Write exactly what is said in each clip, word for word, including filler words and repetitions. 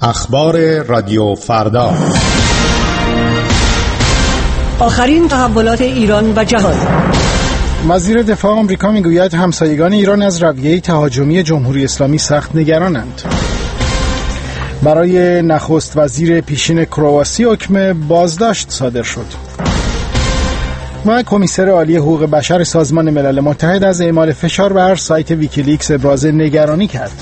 اخبار رادیو فردا. آخرین تحولات ایران و جهان. وزیر دفاع آمریکا میگوید همسایگان ایران از رویه تهاجمی جمهوری اسلامی سخت نگرانند. برای نخست وزیر پیشین کرواسی حکم بازداشت صادر شد. و کمیسر عالی حقوق بشر سازمان ملل متحد از اعمال فشار بر سایت ویکیلیکس ابراز نگرانی کرد.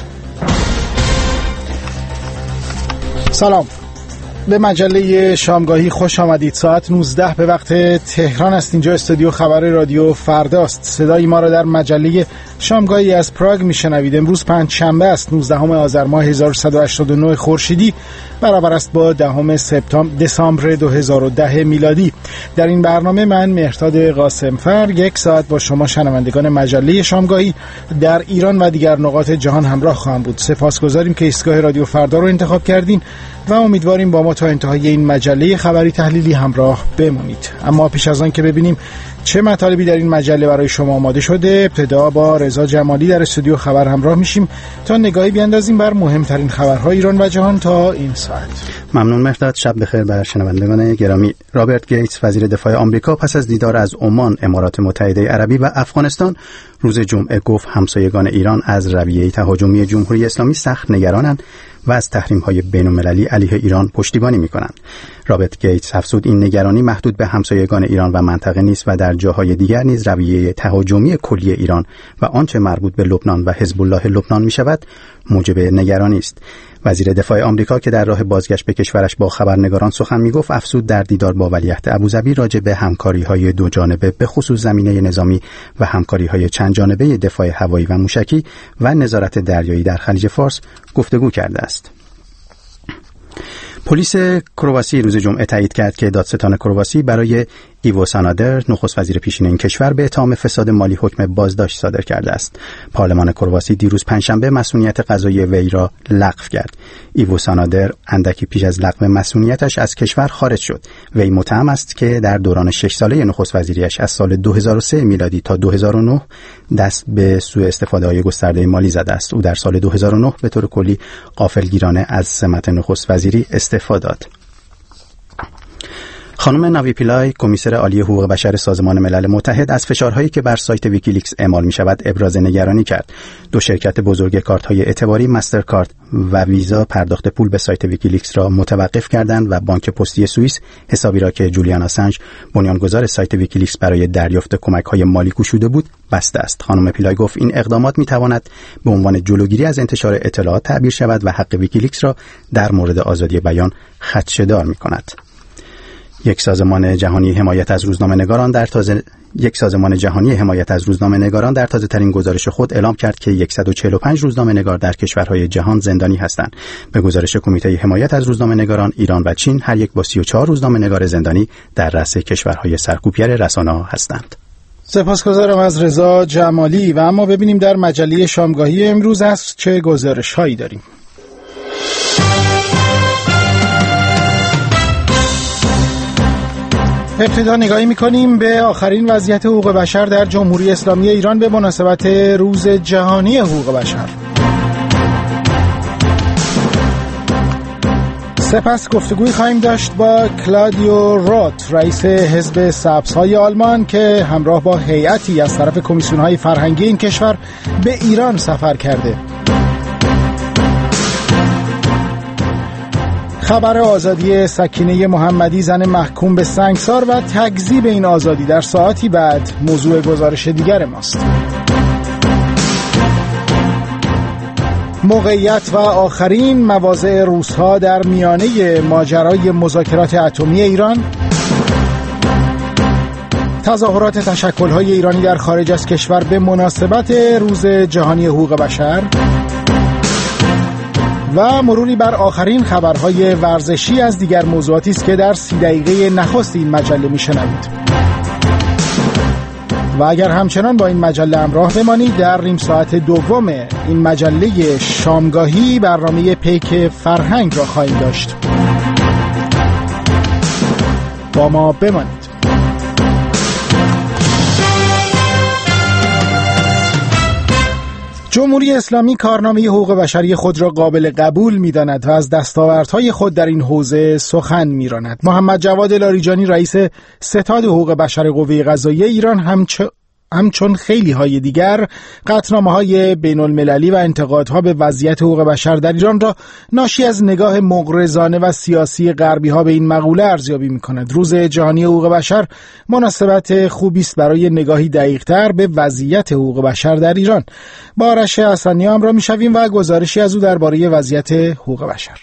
سلام، به مجله شامگاهی خوش آمدید. ساعت نوزده به وقت تهران است. اینجا استودیو خبر رادیو فرداست. صدای ما را در مجله شامگاهی از پراگ میشنوید. امروز پنج شنبه است، نوزدهم آذر ماه هزار و صد و هشتاد و نه خورشیدی، برابر است با دهم سپتامبر دسامبر دو هزار و ده میلادی. در این برنامه من مهرداد قاسمفر یک ساعت با شما شنوندگان مجله شامگاهی در ایران و دیگر نقاط جهان همراه خواهم بود. سپاسگزاریم که ایستگاه رادیو فردا رو انتخاب کردین و امیدواریم با ما تا انتهای این مجله خبری تحلیلی همراه بمونید. اما پیش از آن که ببینیم چه مطالبی در این مجله برای شما آماده شده، ابتدا با رضا جمالی در استودیو خبر همراه میشیم تا نگاهی بیاندازیم بر مهمترین خبرهای ایران و جهان تا این ساعت. ممنون مهرداد. شب بخیر بر شنوندگان گرامی. رابرت گیتس وزیر دفاع آمریکا پس از دیدار از عمان، امارات متحده عربی و افغانستان روز جمعه گفت همسایگان ایران از رویه تهاجمی جمهوری اسلامی سخت نگرانند و از تحریم‌های بین‌المللی علیه ایران پشتیبانی می‌کنند. رابرت گیتس افزود این نگرانی محدود به همسایگان ایران و منطقه نیست و در جاهای دیگر نیز رویه تهاجمی کلی ایران و آنچه مربوط به لبنان و حزب الله لبنان می‌شود موجب نگرانی است. وزیر دفاع آمریکا که در راه بازگشت به کشورش با خبرنگاران سخن می‌گفت، افزود در دیدار با ولیعهد ابوظبی راجع به همکاری‌های دو جانبه به خصوص زمینه نظامی و همکاری‌های چند جانبه دفاع هوایی و موشکی و نظارت دریایی در خلیج فارس گفتگو کرده است. پلیس کرواسی روز جمعه تایید کرد که دادستان کرواسی برای ایوو سانادر، نخست وزیر پیشین این کشور، به اتهام فساد مالی حکم بازداشت صادر کرده است. پارلمان کرواسی دیروز پنجشنبه مسئولیت قضایی وی را لغو کرد. ایوو سانادر اندکی پیش از لغو مسئولیتش از کشور خارج شد. وی متهم است که در دوران شش ساله نخست وزیریش از سال دو هزار و سه میلادی تا دو هزار و نه دست به سوء استفاده‌های گسترده مالی زده است. او در سال دو هزار و نه به طور کلی غافلگیرانه از سمت نخست وزیری استعفا داد. خانم ناوی پیلای، کمیسر عالی حقوق بشر سازمان ملل متحد، از فشارهایی که بر سایت ویکیلیکس اعمال می شود ابراز نگرانی کرد. دو شرکت بزرگ کارت‌های اعتباری، مسترکارد و ویزا، پرداخت پول به سایت ویکیلیکس را متوقف کردند و بانک پستی سوئیس حسابی را که جولیان آسنج، بنیانگذار سایت ویکیلیکس، برای دریافت کمک‌های مالی گشوده بود بسته است. خانم پیلای گفت این اقدامات می تواند به عنوان جلوگیری از انتشار اطلاعات تعبیر شود و حق ویکیلیکس را در مورد آزادی بیان خدشه‌دار می کند. یک سازمان جهانی حمایت از روزنامه‌نگاران در تازه یک سازمان جهانی حمایت از روزنامه‌نگاران در تازه‌ترین گزارش خود اعلام کرد که صد و چهل و پنج روزنامه‌نگار در کشورهای جهان زندانی هستند. به گزارش کمیته حمایت از روزنامه‌نگاران، ایران و چین هر یک با سی و چهار روزنامه‌نگار زندانی در رأس کشورهای سرکوبگر رسانه‌ها هستند. سپاسگزارم از رضا جمالی. و اما ببینیم در مجله شامگاهی امروز است چه گزارش‌هایی داریم. ابتدا نگاهی می‌کنیم به آخرین وضعیت حقوق بشر در جمهوری اسلامی ایران به مناسبت روز جهانی حقوق بشر. سپس گفتگوی خواهیم داشت با کلادیو روت، رئیس حزب سبزهای آلمان، که همراه با هیئتی از طرف کمیسیون‌های فرهنگی این کشور به ایران سفر کرده. خبر آزادی سکینه محمدی، زن محکوم به سنگسار و تکذیب این آزادی در ساعتی بعد موضوع گزارش دیگر ماست. موقعیت و آخرین مواضع روس‌ها در میانه ماجرای مذاکرات اتمی ایران، تظاهرات تشکل‌های ایرانی در خارج از کشور به مناسبت روز جهانی حقوق بشر و مروری بر آخرین خبرهای ورزشی از دیگر موضوعاتی است که در سی دقیقه نخست این مجله میشنوید. و اگر همچنان با این مجله همراه بمانید، در نیم ساعت دوم این مجله شامگاهی برنامه پیک فرهنگ را خواهیم داشت. با ما بمانید. جمهوری اسلامی کارنامه حقوق بشری خود را قابل قبول می‌داند و از دستاوردهای خود در این حوزه سخن می‌راند. محمد جواد لاریجانی رئیس ستاد حقوق بشر قوه قضاییه ایران همچ... همچون خیلی های دیگر قطعنامه های بین المللی و انتقادها به وضعیت حقوق بشر در ایران را ناشی از نگاه مغرضانه و سیاسی غربی ها به این مقوله ارزیابی می کند. روز جهانی حقوق بشر مناسبت خوبی است برای نگاهی دقیق تر به وضعیت حقوق بشر در ایران. با آرش حسنی همراه می شویم و گزارشی از او درباره وضعیت حقوق بشر.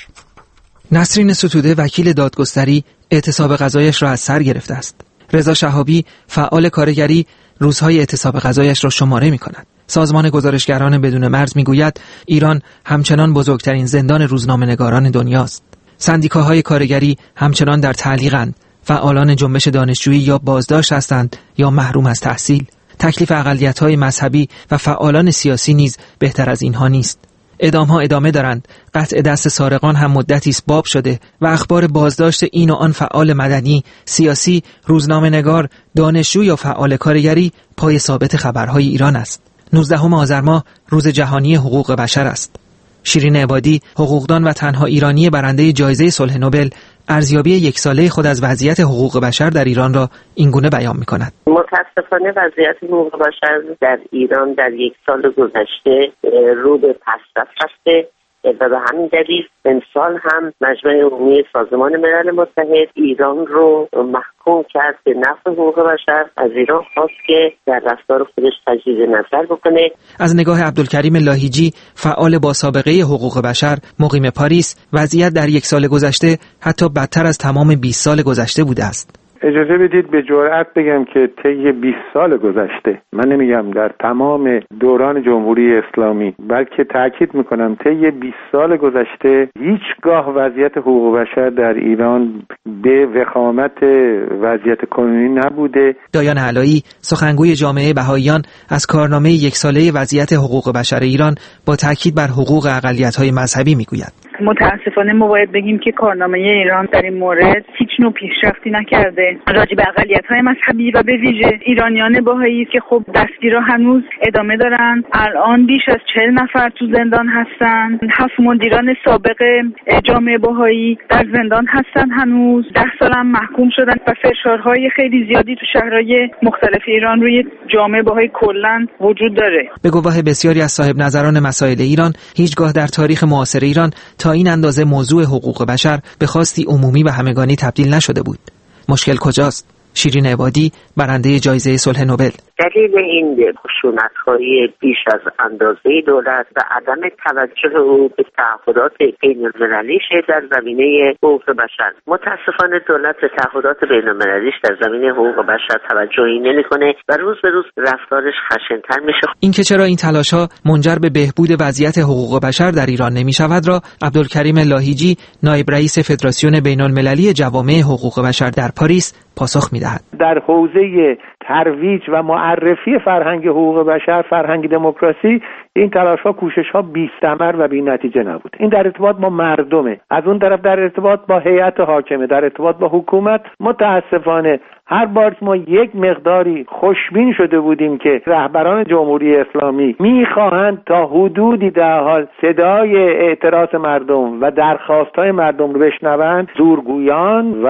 نسرین ستوده وکیل دادگستری اعتصاب قضایش را از سر گرفته است. رضا شهابی فعال کارگری روزهای اعتصاب قضایش را شماره می کند. سازمان گزارشگران بدون مرز می گوید ایران همچنان بزرگترین زندان روزنامه‌نگاران دنیاست. سندیکاهای کارگری همچنان در تعلیقند. فعالان جنبش دانشجویی یا بازداشت هستند یا محروم از تحصیل. تکلیف اقلیت‌های مذهبی و فعالان سیاسی نیز بهتر از اینها نیست. اعدام‌ها ادامه دارند. قطع دست سارقان هم مدتی است باب شده و اخبار بازداشت این و آن فعال مدنی، سیاسی، روزنامه‌نگار، دانشجو یا فعال کارگری پای ثابت خبرهای ایران است. نوزدهم آذر ماه روز جهانی حقوق بشر است. شیرین عبادی، حقوقدان و تنها ایرانی برنده جایزه صلح نوبل، ارزیابی یک ساله خود از وضعیت حقوق بشر در ایران را اینگونه بیان می‌کند. متاسفانه وضعیت حقوق بشر در ایران در یک سال گذشته رو به پس‌رفت رفته و به همین دلیل امسال هم مجمع عمومی سازمان ملل متحد ایران رو محکوم کرد به نقض حقوق بشر. از ایران خواست که در رفتار خودش تجدید نظر بکنه. از نگاه عبدالکریم لاهیجی، فعال با سابقه حقوق بشر، مقیم پاریس، وضعیت در یک سال گذشته حتی بدتر از تمام بیست سال گذشته بوده است. اجازه بدید به جرئت بگم که طی بیست سال گذشته، من نمیگم در تمام دوران جمهوری اسلامی، بلکه تاکید میکنم طی بیست سال گذشته هیچگاه وضعیت حقوق بشر در ایران به وخامت وضعیت کنونی نبوده. دایان علایی، سخنگوی جامعه بهائیان، از کارنامه یک ساله وضعیت حقوق بشر ایران با تاکید بر حقوق اقلیت‌های مذهبی میگوید. متاسفانه ما باید بگیم که کارنامه ایران در این مورد هیچ نوع پیشرفتی نکرده راجع به اقلیت‌های مذهبی و به ویژه ایرانیان بهایی که خب دستگیرها هنوز ادامه دارن. الان بیش از چهل نفر تو زندان هستن. هفت مدیران سابق جامعه بهایی در زندان هستن هنوز. ده سال هم محکوم شدن و فشارهای خیلی زیادی تو شهرهای مختلف ایران روی جامعه بهایی کلاً وجود داره. به گواه بسیاری از صاحب نظران مسائل ایران، هیچگاه در تاریخ معاصر ایران تا این اندازه موضوع حقوق بشر به خواستی عمومی و همگانی تبدیل نشده بود. مشکل کجاست؟ شیرین عبادی، برنده جایزه صلح نوبل. دلیل این خشونت‌های بیش از اندازه دولت و عدم توجه او به تعهدات بین‌المللیش در زمینه حقوق بشر. متاسفانه دولت به تعهدات بین‌المللیش در زمینه حقوق بشر توجهی نمی‌کنه و روز به روز رفتارش خشن‌تر میشه. اینکه چرا این تلاش‌ها منجر به بهبود وضعیت حقوق بشر در ایران نمی‌شود را عبدالکریم لاهیجی، نایب رئیس فدراسیون بین‌المللی جوامع حقوق بشر در پاریس پاسخ می‌دهد. در حوزه ترویج و معرفی فرهنگ حقوق بشر، فرهنگ دموکراسی، این تلاش‌ها، کوشش‌ها بی‌ثمر و بی‌نتیجه نبود. این در ارتباط با مردمه. از اون طرف در ارتباط با هیئت حاکمه، در ارتباط با حکومت، متأسفانه هر بار ما یک مقداری خوشبین شده بودیم که رهبران جمهوری اسلامی می‌خواهند تا حدودی در حال صدای اعتراض مردم و درخواست‌های مردم رو بشنوند، زورگویان و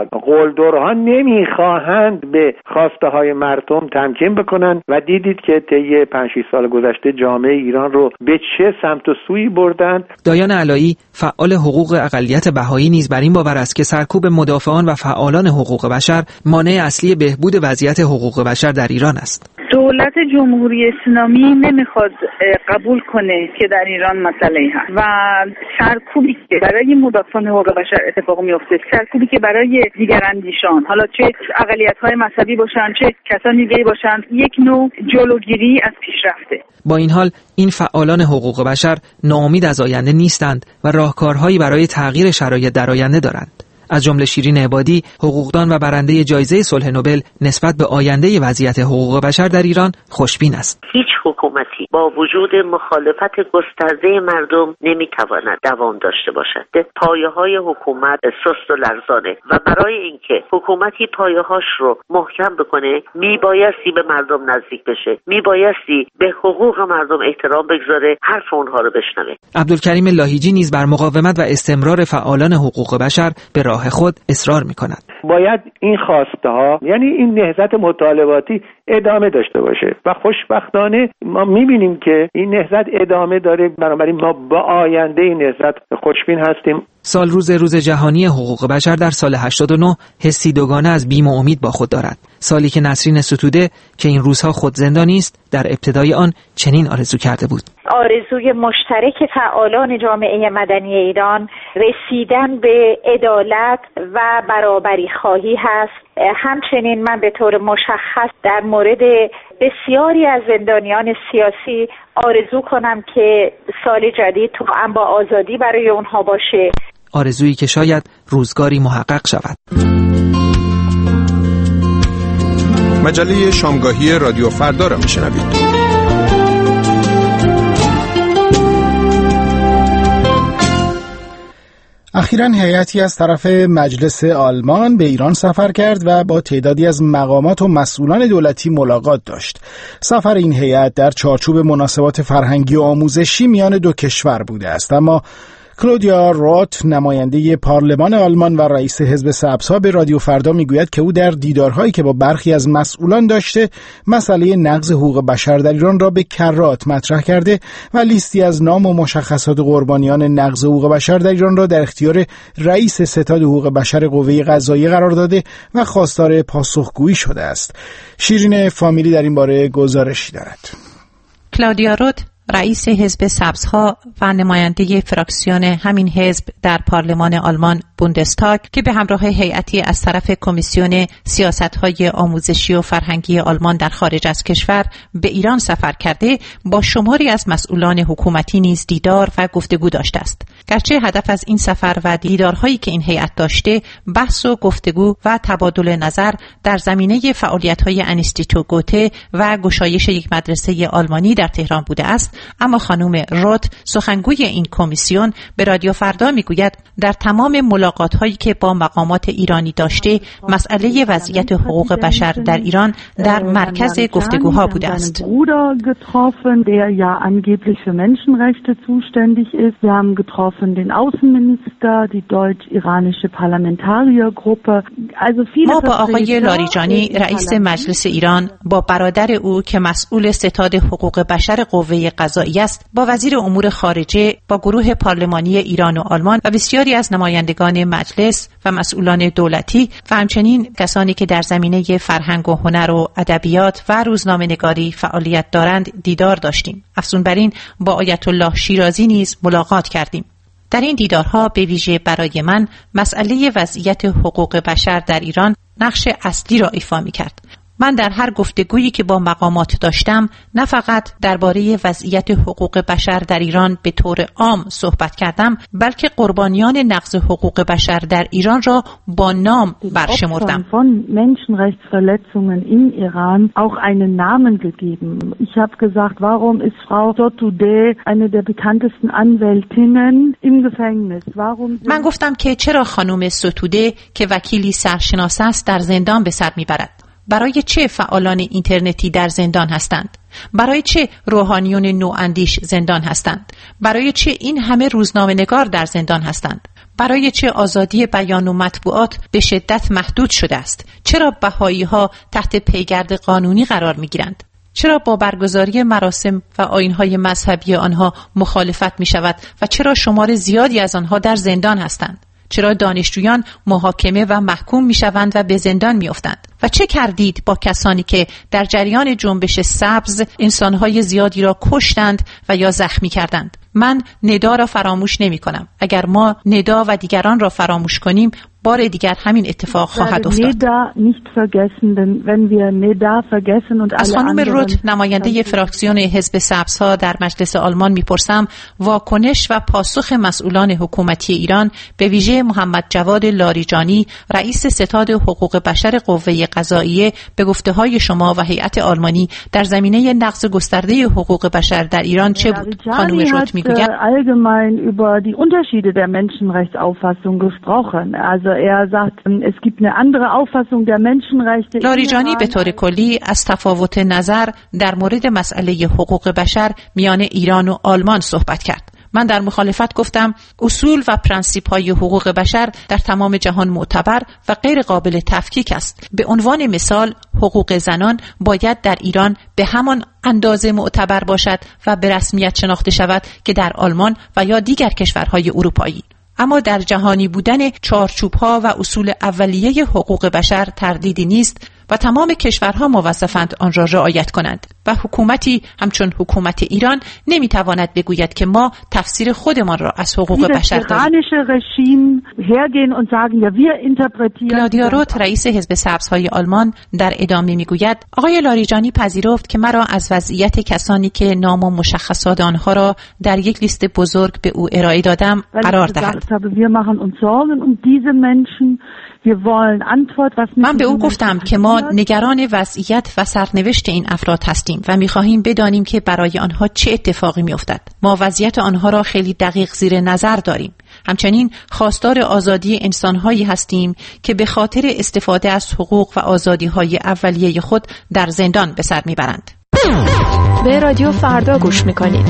قلدرها نمی‌خواهند به خواسته‌های مردم تمکین بکنند و دیدید که طی پنج شش سال گذشته جامعه ایران رو به چه سمت و سوی بردند. دایان علایی، فعال حقوق اقلیت بهایی، نیز بر این باور است که سرکوب مدافعان و فعالان حقوق بشر مانع اصلی بهبود وضعیت حقوق بشر در ایران است. دولت جمهوری اسلامی نمیخواد قبول کنه که در ایران مسئله هست و سرکوبی که برای مدافعان حقوق بشر اتفاق میفته، سرکوبی که برای دیگر اندیشان، حالا چه اقلیت‌های مذهبی باشن چه کسان دیگه‌ای باشن، یک نوع جلوگیری از پیشرفته. با این حال این فعالان حقوق بشر ناامید از آینده نیستند و راهکارهایی برای تغییر شرایط در آینده دارند. از جمله شیرین عبادی، حقوقدان و برنده جایزه صلح نوبل، نسبت به آینده وضعیت حقوق بشر در ایران خوشبین است. هیچ حکومتی با وجود مخالفت گسترده مردم نمیتواند دوام داشته باشد. پایه‌های حکومت سست و لرزانه و برای اینکه حکومتی پایه‌هاش رو محکم بکنه میبایستی به مردم نزدیک بشه، میبایستی به حقوق مردم احترام بگذاره، حرف اونها رو بشنوه. عبدالکریم لاهیجی نیز بر مقاومت و استمرار فعالان حقوق بشر به راه خود اصرار می‌کند. باید این خواسته ها، یعنی این نهضت مطالباتی ادامه داشته باشه و خوشبختانه ما می‌بینیم که این نهضت ادامه داره، بنابراین ما با آینده این نهضت خوشبین هستیم. سال روز روز جهانی حقوق بشر در سال هشتاد و نه حسی دوگانه از بیم و امید با خود دارد. سالی که نسرین ستوده که این روزها خود زندانی است در ابتدای آن چنین آرزو کرده بود. آرزوی مشترک فعالان جامعه مدنی ایران رسیدن به عدالت و برابری خواهی هست. همچنین من به طور مشخص در مورد بسیاری از زندانیان سیاسی آرزو کنم که سال جدید توأم با آزادی برای اونها باشه. آرزویی که شاید روزگاری محقق شود. مجله شامگاهی رادیو فردا را میشنوید. اخیراً هیئتی از طرف مجلس آلمان به ایران سفر کرد و با تعدادی از مقامات و مسئولان دولتی ملاقات داشت. سفر این هیئت در چارچوب مناسبات فرهنگی و آموزشی میان دو کشور بوده است، اما کلودیا روت، نماینده پارلمان آلمان و رئیس حزب سبزها، به رادیو فردا میگوید که او در دیدارهایی که با برخی از مسئولان داشته مسئله نقض حقوق بشر در ایران را به کرات مطرح کرده و لیستی از نام و مشخصات قربانیان نقض حقوق بشر در ایران را در اختیار رئیس ستاد حقوق بشر قوه قضاییه قرار داده و خواستار پاسخگویی شده است. شیرین فامیلی در این باره گزارشی دارد. کلودیا روت، رئیس حزب سبزها و نماینده فراکسیون همین حزب در پارلمان آلمان بوندستاگ که به همراه هیئتی از طرف کمیسیون سیاست‌های آموزشی و فرهنگی آلمان در خارج از کشور به ایران سفر کرده، با شماری از مسئولان حکومتی نیز دیدار و گفتگو داشته است. گرچه هدف از این سفر و دیدارهایی که این هیئت داشته بحث و گفتگو و تبادل نظر در زمینه فعالیت‌های انستیتو گوته و گشایش یک مدرسه آلمانی در تهران بوده است، اما خانم روت، سخنگوی این کمیسیون، به رادیو فردا میگوید در تمام ملاقات‌هایی که با مقامات ایرانی داشته مسئله وضعیت حقوق بشر در ایران در مرکز گفتگوها بوده است. ما با آقای لاریجانی، رئیس مجلس ایران، با برادر او که مسئول ستاد حقوق بشر قوه قضاییه است، با وزیر امور خارجه، با گروه پارلمانی ایران و آلمان و بسیاری از نمایندگان مجلس و مسئولان دولتی و همچنین کسانی که در زمینه فرهنگ و هنر و ادبیات و روزنامه‌نگاری فعالیت دارند دیدار داشتیم. افزون بر این با آیت الله شیرازی نیز ملاقات کردیم. در این دیدارها به ویژه برای من مسئله وضعیت حقوق بشر در ایران نقش اصلی را ایفا می‌کرد. من در هر گفتگویی که با مقامات داشتم نه فقط درباره وضعیت حقوق بشر در ایران به طور عام صحبت کردم، بلکه قربانیان نقض حقوق بشر در ایران را با نام برشمردم. von Menschenrechtsverletzungen in Iran auch einen Namen gegeben. Ich habe gesagt, warum ist Frau Sotoudeh eine der bekanntesten Anwältinnen im Gefängnis? Warum من گفتم که چرا خانم ستوده که وکیلی سرشناس است در زندان به سر میبرد؟ برای چه فعالان اینترنتی در زندان هستند؟ برای چه روحانیون نواندیش زندان هستند؟ برای چه این همه روزنامه‌نگار در زندان هستند؟ برای چه آزادی بیان و مطبوعات به شدت محدود شده است؟ چرا بهایی‌ها تحت پیگرد قانونی قرار می‌گیرند؟ چرا با برگزاری مراسم و آیین‌های مذهبی آنها مخالفت می‌شود و چرا شمار زیادی از آنها در زندان هستند؟ چرا دانشجویان محاکمه و محکوم می‌شوند و به زندان می‌افتند؟ و چه کردید با کسانی که در جریان جنبش سبز انسان‌های زیادی را کشتند و یا زخمی کردند؟ من ندا را فراموش نمی‌کنم. اگر ما ندا و دیگران را فراموش کنیم، بار دیگر همین اتفاق خواهد افتاد. از خانم روت نماینده فراکسیون حزب سبزها در مجلس آلمان میپرسم واکنش و پاسخ مسئولان حکومتی ایران به ویژه محمد جواد لاریجانی رئیس ستاد حقوق بشر قوه قضاییه به گفته‌های شما و هیئت آلمانی در زمینه نقض گسترده حقوق بشر در ایران چه بود؟ خانم روت میگوید allgemein über die Unterschiede der Menschenrechtsauffassung gesprochen. Also er sagt, es gibt eine andere Auffassung der Menschenrechte. لاریجانی به طور کلی از تفاوت نظر در مورد مسئله حقوق بشر میان ایران و آلمان صحبت کرد. من در مخالفت گفتم اصول و پرنسیپ های حقوق بشر در تمام جهان معتبر و غیر قابل تفکیک است. به عنوان مثال حقوق زنان باید در ایران به همان اندازه معتبر باشد و به رسمیت شناخته شود که در آلمان و یا دیگر کشورهای اروپایی. اما در جهانی بودن چارچوب‌ها و اصول اولیه حقوق بشر تردیدی نیست و تمام کشورها موظفند آن را رعایت کنند و حکومتی همچون حکومت ایران نمیتواند بگوید که ما تفسیر خودمان را از حقوق بشر داریم. کلادیا روت رئیس حزب سبزهای آلمان در ادامه میگوید آقای لاریجانی پذیرفت که مرا از وضعیت کسانی که نام و مشخصات آنها را در یک لیست بزرگ به او ارائه دادم قرار دهد. من به او گفتم که ما نگران وضعیت و سرنوشت این افراد هستیم و می‌خواهیم بدانیم که برای آنها چه اتفاقی می‌افتد. ما وضعیت آنها را خیلی دقیق زیر نظر داریم. همچنین خواستار آزادی انسان‌هایی هستیم که به خاطر استفاده از حقوق و آزادی‌های اولیه خود در زندان به سر می‌برند. به رادیو فردا گوش می‌کنید.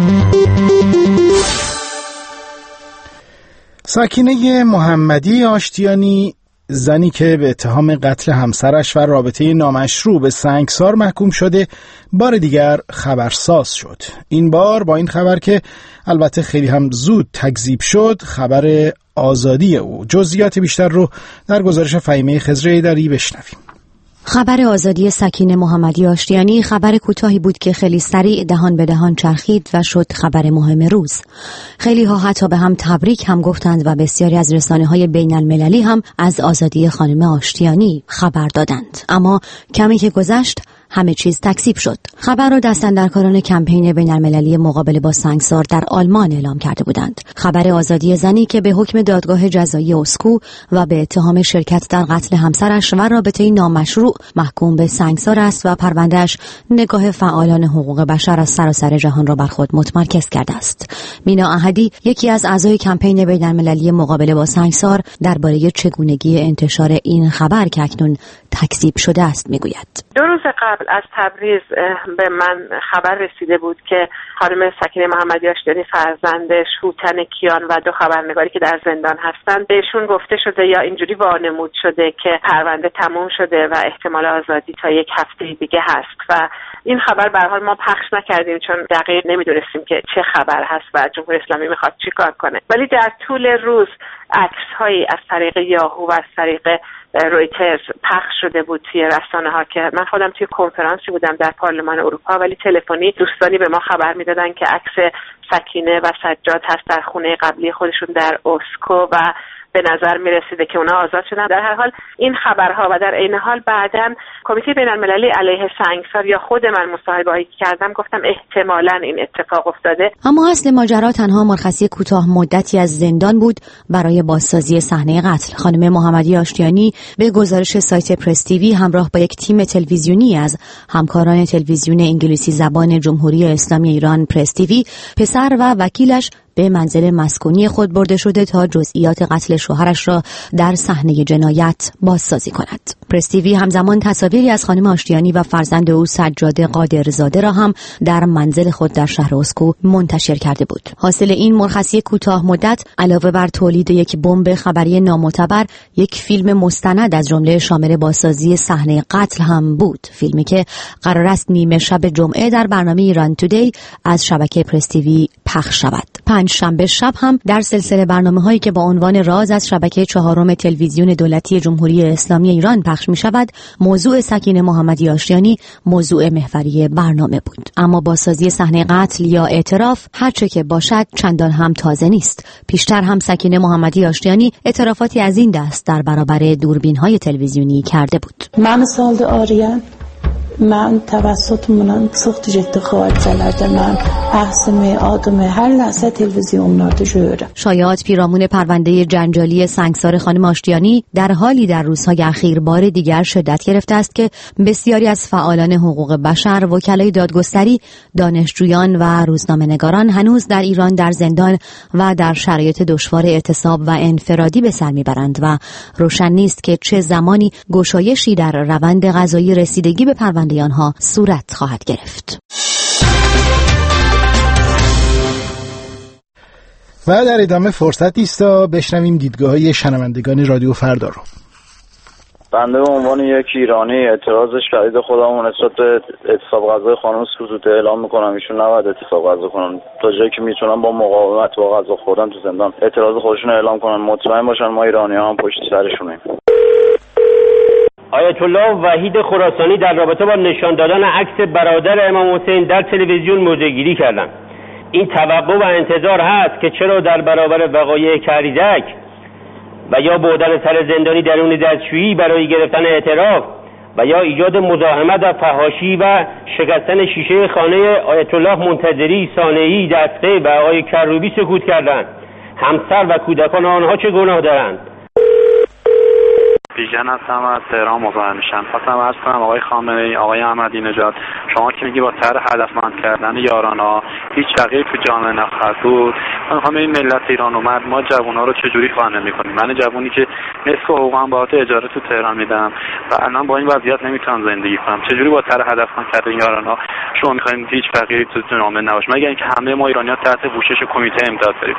سکینه محمدی آشتیانی، زنی که به اتهام قتل همسرش و رابطه نامشروع به سنگسار محکوم شده، بار دیگر خبرساز شد. این بار با این خبر که البته خیلی هم زود تکذیب شد، خبر آزادی او. جزئیات بیشتر رو در گزارش فهیمه خضرایدری بشنویم. خبر آزادی سکینه محمدی آشتیانی خبر کوتاهی بود که خیلی سریع دهان به دهان چرخید و شد خبر مهم روز. خیلی ها حتی به هم تبریک هم گفتند و بسیاری از رسانه‌های بین المللی هم از آزادی خانم آشتیانی خبر دادند. اما کمی که گذشت همه چیز تکذیب شد. خبر را دستاندرکاران کمپین بین‌المللی مقابله با سنگسار در آلمان اعلام کرده بودند. خبر آزادی زنی که به حکم دادگاه جزایی اسکو و به اتهام شرکت در قتل همسرش و رابطه نامشروع محکوم به سنگسار است و پروندهش نگاه فعالان حقوق بشر از سراسر جهان را بر خود متمرکز کرده است. مینا احدی، یکی از اعضای کمپین بین‌المللی مقابله با سنگسار، درباره چگونگی انتشار این خبر که اکنون تکذیب شده است میگوید. دو روز قبل از تبریز به من خبر رسیده بود که خانم سکینه محمدی آشتیانی فرزندش هوتن کیان و دو خبرنگاری که در زندان هستند بهشون گفته شده یا اینجوری وانمود شده که پرونده تموم شده و احتمال آزادی تا یک هفته دیگه هست و این خبر به هر حال ما پخش نکردیم چون دقیق نمیدونستیم که چه خبر هست و جمهوری اسلامی میخواد چیکار کنه. ولی در طول روز عکس‌هایی از طریق یاهو و از طریق رویترز پخش شده بود توی رسانه ها که من خودم توی کنفرانسی بودم در پارلمان اروپا، ولی تلفنی دوستانی به ما خبر میدادن که عکس سکینه و سجاد هست در خونه قبلی خودشون در اسکو و به نظر می رسیده که اونا آزاد شدن. در هر حال این خبرها و در عین حال بعداً کمیته بین المللی علیه سنگسار یا خود من مصاحبه‌ای کردم گفتم احتمالاً این اتفاق افتاده. اما اصل ماجرا تنها مرخصی کوتاه مدتی از زندان بود برای بازسازی صحنه قتل. خانم محمدی آشتیانی به گزارش سایت پرس تیوی همراه با یک تیم تلویزیونی از همکاران تلویزیون انگلیسی زبان جمهوری اسلامی ایران پرس تیوی، پسر و وکیلش به منزل مسکونی خود برده شده تا جزئیات قتل شوهرش را در صحنه جنایت بازسازی کند. پرس تیوی همزمان تصاویری از خانم آشتیانی و فرزند او سجاد قادرزاده را هم در منزل خود در شهر اسکو منتشر کرده بود. حاصل این مرخصی کوتاه مدت علاوه بر تولید یک بمب خبری نامعتبر، یک فیلم مستند از جمله شامل بازسازی صحنه قتل هم بود. فیلمی که قرار است نیمه شب جمعه در برنامه ایران تودی از شبکه پرس تیوی پخش شود. پنج شنبه شب هم در سلسله برنامه‌هایی که با عنوان راز از شبکه چهارم تلویزیون دولتی جمهوری اسلامی ایران پخش می‌شود، موضوع سکینه محمدی آشتیانی موضوع محوری برنامه بود. اما بازسازی صحنه قتل یا اعتراف هرچه که باشد چندان هم تازه نیست. پیشتر هم سکینه محمدی آشتیانی اعترافاتی از این دست در برابر دوربین‌های تلویزیونی کرده بود. من سال آریان من توسط منان سخت جدی خواهد زلده من احسمه آدمه هر لحظه تلویزیونlarda görürəm. شایعات پیرامون پرونده جنجالی سنگسار خانم آشتیانی در حالی در روزهای اخیر بار دیگر شدت گرفته است که بسیاری از فعالان حقوق بشر، وکلای دادگستری، دانشجویان و روزنامه‌نگاران هنوز در ایران در زندان و در شرایط دشوار اعتصاب و انفرادی به سر میبرند و روشن نیست که چه زمانی گشایشی در روند قضایی رسیدگی به پرونده آنها صورت خواهد گرفت. و در ادامه فرصت است تا بشنویم دیدگاه‌های شنوندگان رادیو فردا رو. بنده به عنوان یک ایرانی اعتراض شدید خودمون نسبت به اعتصاب غذای خانم سوزوده اعلام میکنم. ایشون نباید اعتصاب غذا کنن، تا جایی که میتونن با مقاومت با غذا خوردن تو زندان اعتراض خودشون اعلام کنن. مطمئن باشن ما ایرانی‌ها هم پشت سرشونیم. آیت الله وحید خراسانی در رابطه با نشان دادن عکس برادر امام حسین در تلویزیون موضع‌گیری کردند. این توقع و انتظار هست که چرا در برابر وقایع کریزک و یا بردن سر زندانی درون دستشویی برای گرفتن اعتراف و یا ایجاد مزاحمت و فحاشی و شکستن شیشه خانه آیت الله منتظری، صانعی، دسته و آقای کروبی سکوت کردند، همسر و کودکان آنها چه گناه دارند؟ بیژن هستم از تهران مزاحم میشم. خواستم عرض کنم آقای خامنه‌ای، آقای احمدی نژاد، شما که میگی با طرح هدفمند کردن یارانا هیچ تغییری تو جامعه نخواهد بود، من میخوام این ملت ایران اومد ما جوونا رو چجوری قانع میکنیم؟ من جوونی که نصف حقوقم بابت اجاره تو تهران میدم و الان با این وضعیت نمیتونم زندگی کنم، چجوری با طرح هدفمند کردن یارانا شما میخواین هیچ تغییری تو جامعه نباشه، مگر اینکه همه ما ایرانی‌ها تحت پوشش کمیته امداد بریم؟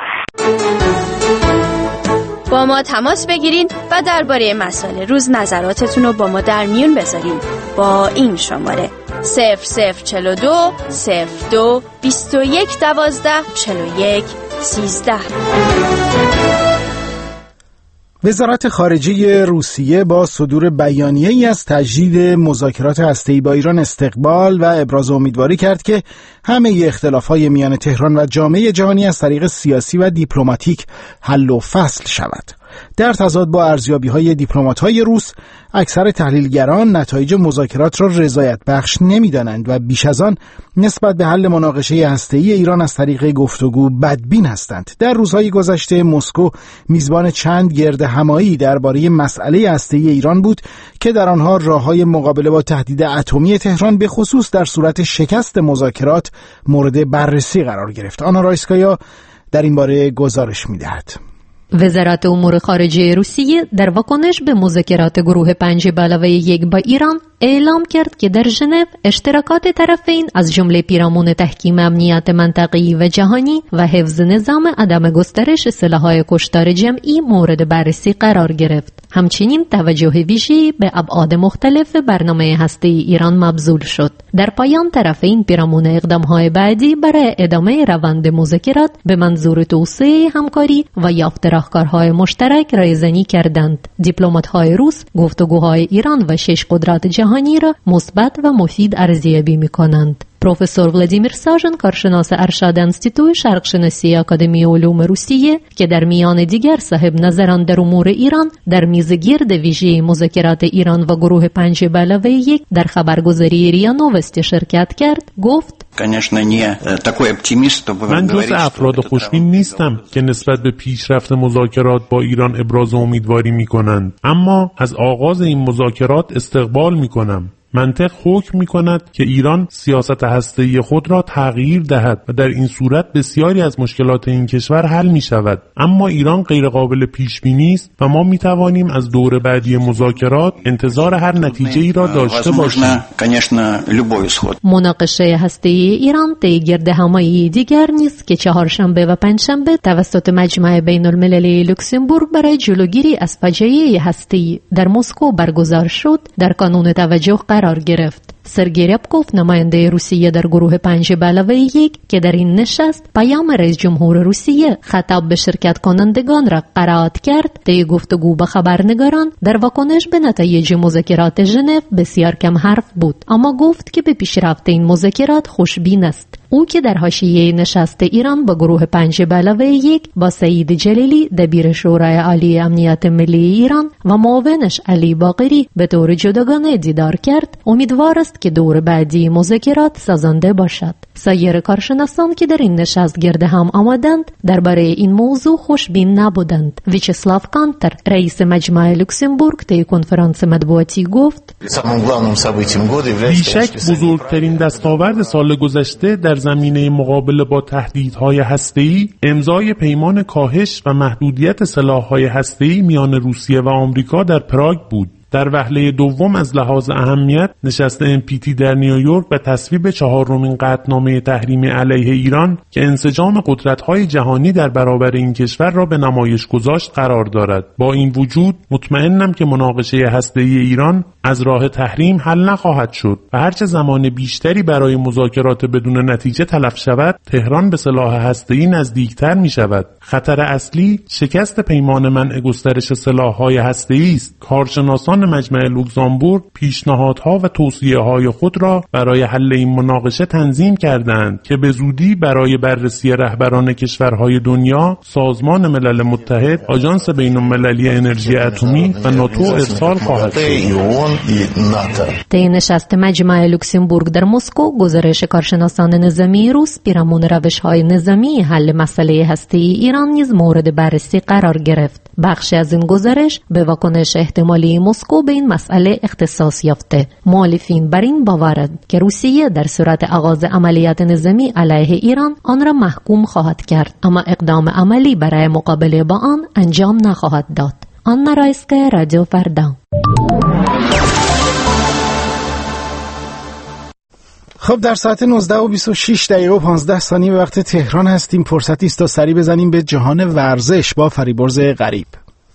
با ما تماس بگیرین و درباره مسائل روز نظراتتون رو با ما در میون بذارین با این شماره صفر صفر چهل و دو صفر دو بیست و یک دوازده چهل و یک سیزده. وزارت خارجه روسیه با صدور بیانیه‌ای از تجدید مذاکرات هسته‌ای با ایران استقبال و ابراز امیدواری کرد که همه اختلافات میان تهران و جامعه جهانی از طریق سیاسی و دیپلماتیک حل و فصل شود. در تضاد با ارزیابی‌های دیپلمات‌های روس، اکثر تحلیلگران نتایج مذاکرات را رضایت بخش نمی‌دانند و بیش از آن نسبت به حل مناقشه هسته‌ای ایران از طریق گفتگو بدبین هستند. در روزهای گذشته مسکو میزبان چند گرد همایی درباره مسئله هسته‌ای ایران بود که در آنها راه‌های مقابله با تهدید اتمی تهران به خصوص در صورت شکست مذاکرات مورد بررسی قرار گرفت. آنا رایسکایا در این باره گزارش می‌دهد. وزارت امور خارجه روسیه در واکنش به مذاکرات گروه پنج به علاوه یک با ایران اعلام کرد که در ژنو اشتراکات طرفین از جمله پیرامون تحکیم امنیت منطقه‌ای و جهانی و حفظ نظام عدم گسترش سلاح‌های کشتار جمعی مورد بررسی قرار گرفت. همچنین توجه ویژه‌ای به ابعاد مختلف برنامه هسته‌ای ایران مبذول شد. در پایان طرفین پیرامون اقدام‌های بعدی برای ادامه روند مذاکرات به منظور توسعه همکاری و یافت راهکارهای مشترک رایزنی کردند. دیپلمات‌های روس گفتگوهای ایران و شش قدرت جهانی را مثبت و مفید ارزیابی می‌کنند. پروفسور ولادیمیر ساژن، کارشناس ارشد انستیتوی شرقشناسی آکادمی علوم روسیه که در میان دیگر صاحب نظران در امور ایران در میز گرد ویژه مذاکرات ایران و گروه پنج به علاوه یک در خبرگزاری ریا نووستی شرکت کرد، گفت من جز افراد خوشبین نیستم که نسبت به پیشرفت مذاکرات با ایران ابراز امیدواری می کنند، اما از آغاز این مذاکرات استقبال می کنم. منطق حکم می کند که ایران سیاست هسته‌ای خود را تغییر دهد و در این صورت بسیاری از مشکلات این کشور حل می شود. اما ایران غیر قابل پیش بینی است و ما می توانیم از دور بعدی مذاکرات انتظار هر نتیجه ای را داشته باشیم. مناقشه هسته‌ای ایران طی گردهمایی دیگر نیست که چهارشنبه و پنجشنبه توسط مجمع بین المللی لوکزامبورگ برای جلوگیری از فاجعه هسته‌ای در مسکو برگزار شد در کانون توجه قرار قرار گرفت. سرگی ربکوف نماینده روسیه در گروه پنج به علاوه یک که در این نشست پیام رئیس جمهور روسیه خطاب به شرکت کنندگان را قرائت کرد. طی گفتگو با خبرنگاران در واکنش به نتایج مذاکرات ژنو بسیار کم حرف بود، اما گفت که به پیشرفت این مذاکرات خوشبین است. او که در حاشیه نشست ایران با گروه پنج به علاوه یک با سعید جلیلی دبیر شورای عالی امنیت ملی ایران و معاونش علی باقری به طور جداگانه دیدار کرد، امیدوار است که دور بعدی مذاکرات سازنده باشد. سایر کارشناسان که در این نشست گرد هم آمدند درباره این موضوع خوشبین نبودند. ویچسلاو کانتر رئیس مجمع لوکسمبورگ طی کنفرانس مطبوعاتی گفت: بیشک بزرگترین دستاورد سال گذشته در زمینه مقابله با تهدیدهای هسته‌ای امضای پیمان کاهش و محدودیت سلاح‌های هسته‌ای میان روسیه و آمریکا در پراگ بود. در وهله دوم از لحاظ اهمیت نشست ام پی تی در نیویورک به تصویب چهارمین قطعنامه تحریمی علیه ایران که انسجام قدرت‌های جهانی در برابر این کشور را به نمایش گذاشت قرار دارد. با این وجود مطمئنم که مناقشه هسته‌ای ایران از راه تحریم حل نخواهد شد و هرچه زمان بیشتری برای مذاکرات بدون نتیجه تلف شود، تهران به سلاح هسته‌ای نزدیکتر می شود. خطر اصلی شکست پیمان منع گسترش سلاح‌های هسته‌ای است. کارشناسان مجمع لوکزامبورگ پیشنهادها و توصیه‌های خود را برای حل این مناقشه تنظیم کردند که به زودی برای بررسی رهبران کشورهای دنیا، سازمان ملل متحد، آژانس بین‌المللی انرژی اتمی و ناتو ارسال خواهد شد. طی نشست مجمع لوکسمبورگ در مسکو، گزارش کارشناسان نظامی روس پیرامون روش‌های نظامی حل مسئله هسته‌ای ایران نیز مورد بررسی قرار گرفت. بخشی از این گزارش به واکنش احتمالی مسکو به این مسئله اختصاص یافته. مؤلفین بر این باورند که روسیه در صورت آغاز عملیات نظامی علیه ایران آن را محکوم خواهد کرد، اما اقدام عملی برای مقابله با آن انجام نخواهد داد. آنا رایسکا، رادیو فردا. خب در ساعت نوزده و بیست و شش دقیقه و پانزده ثانیه به وقت تهران هستیم. فرصتی است تا سری بزنیم به جهان ورزش با فریبرز غریب.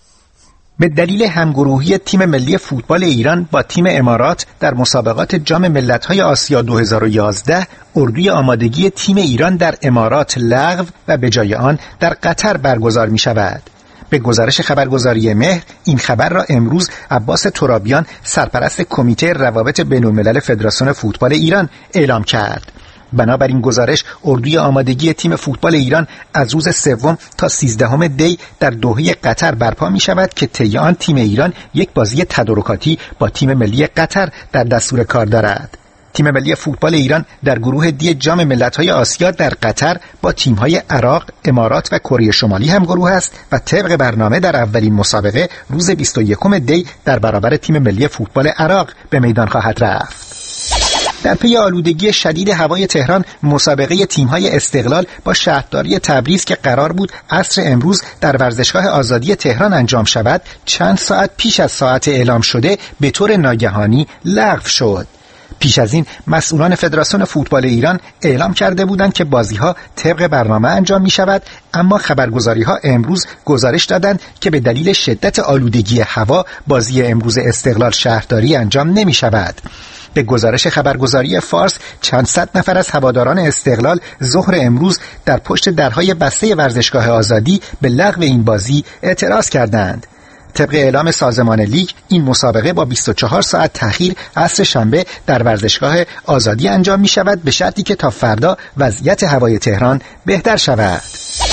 به دلیل همگروهی تیم ملی فوتبال ایران با تیم امارات در مسابقات جام ملت‌های آسیا دو هزار و یازده، اردوی آمادگی تیم ایران در امارات لغو و به جای آن در قطر برگزار می‌شود. به گزارش خبرگزاری مهر، این خبر را امروز عباس ترابیان، سرپرست کمیته روابط بین‌الملل فدراسیون فوتبال ایران اعلام کرد. بنابراین گزارش، اردوی آمادگی تیم فوتبال ایران از روز سوم تا سیزدهم دی در دوحه قطر برپا می شود که طی آن تیم ایران یک بازی تدارکاتی با تیم ملی قطر در دستور کار دارد. تیم ملی فوتبال ایران در گروه دی جام ملت‌های آسیا در قطر با تیم‌های عراق، امارات و کره شمالی هم گروه است و طبق برنامه در اولین مسابقه روز بیست و یکم دی در برابر تیم ملی فوتبال عراق به میدان خواهد رفت. در پی آلودگی شدید هوای تهران، مسابقه تیم‌های استقلال با شهرداری تبریز که قرار بود عصر امروز در ورزشگاه آزادی تهران انجام شود، چند ساعت پیش از ساعت اعلام شده به طور ناگهانی لغو شد. پیش از این مسئولان فدراسیون فوتبال ایران اعلام کرده بودند که بازی‌ها طبق برنامه انجام می‌شود، اما خبرگزاری‌ها امروز گزارش دادند که به دلیل شدت آلودگی هوا بازی امروز استقلال شهرداری انجام نمی‌شود. به گزارش خبرگزاری فارس، چند صد نفر از هواداران استقلال ظهر امروز در پشت درهای بسته ورزشگاه آزادی به لغو این بازی اعتراض کردند. طبق اعلام سازمان لیگ، این مسابقه با بیست و چهار ساعت تأخیر عصر شنبه در ورزشگاه آزادی انجام می شود، به شرطی که تا فردا وضعیت هوای تهران بهتر شود.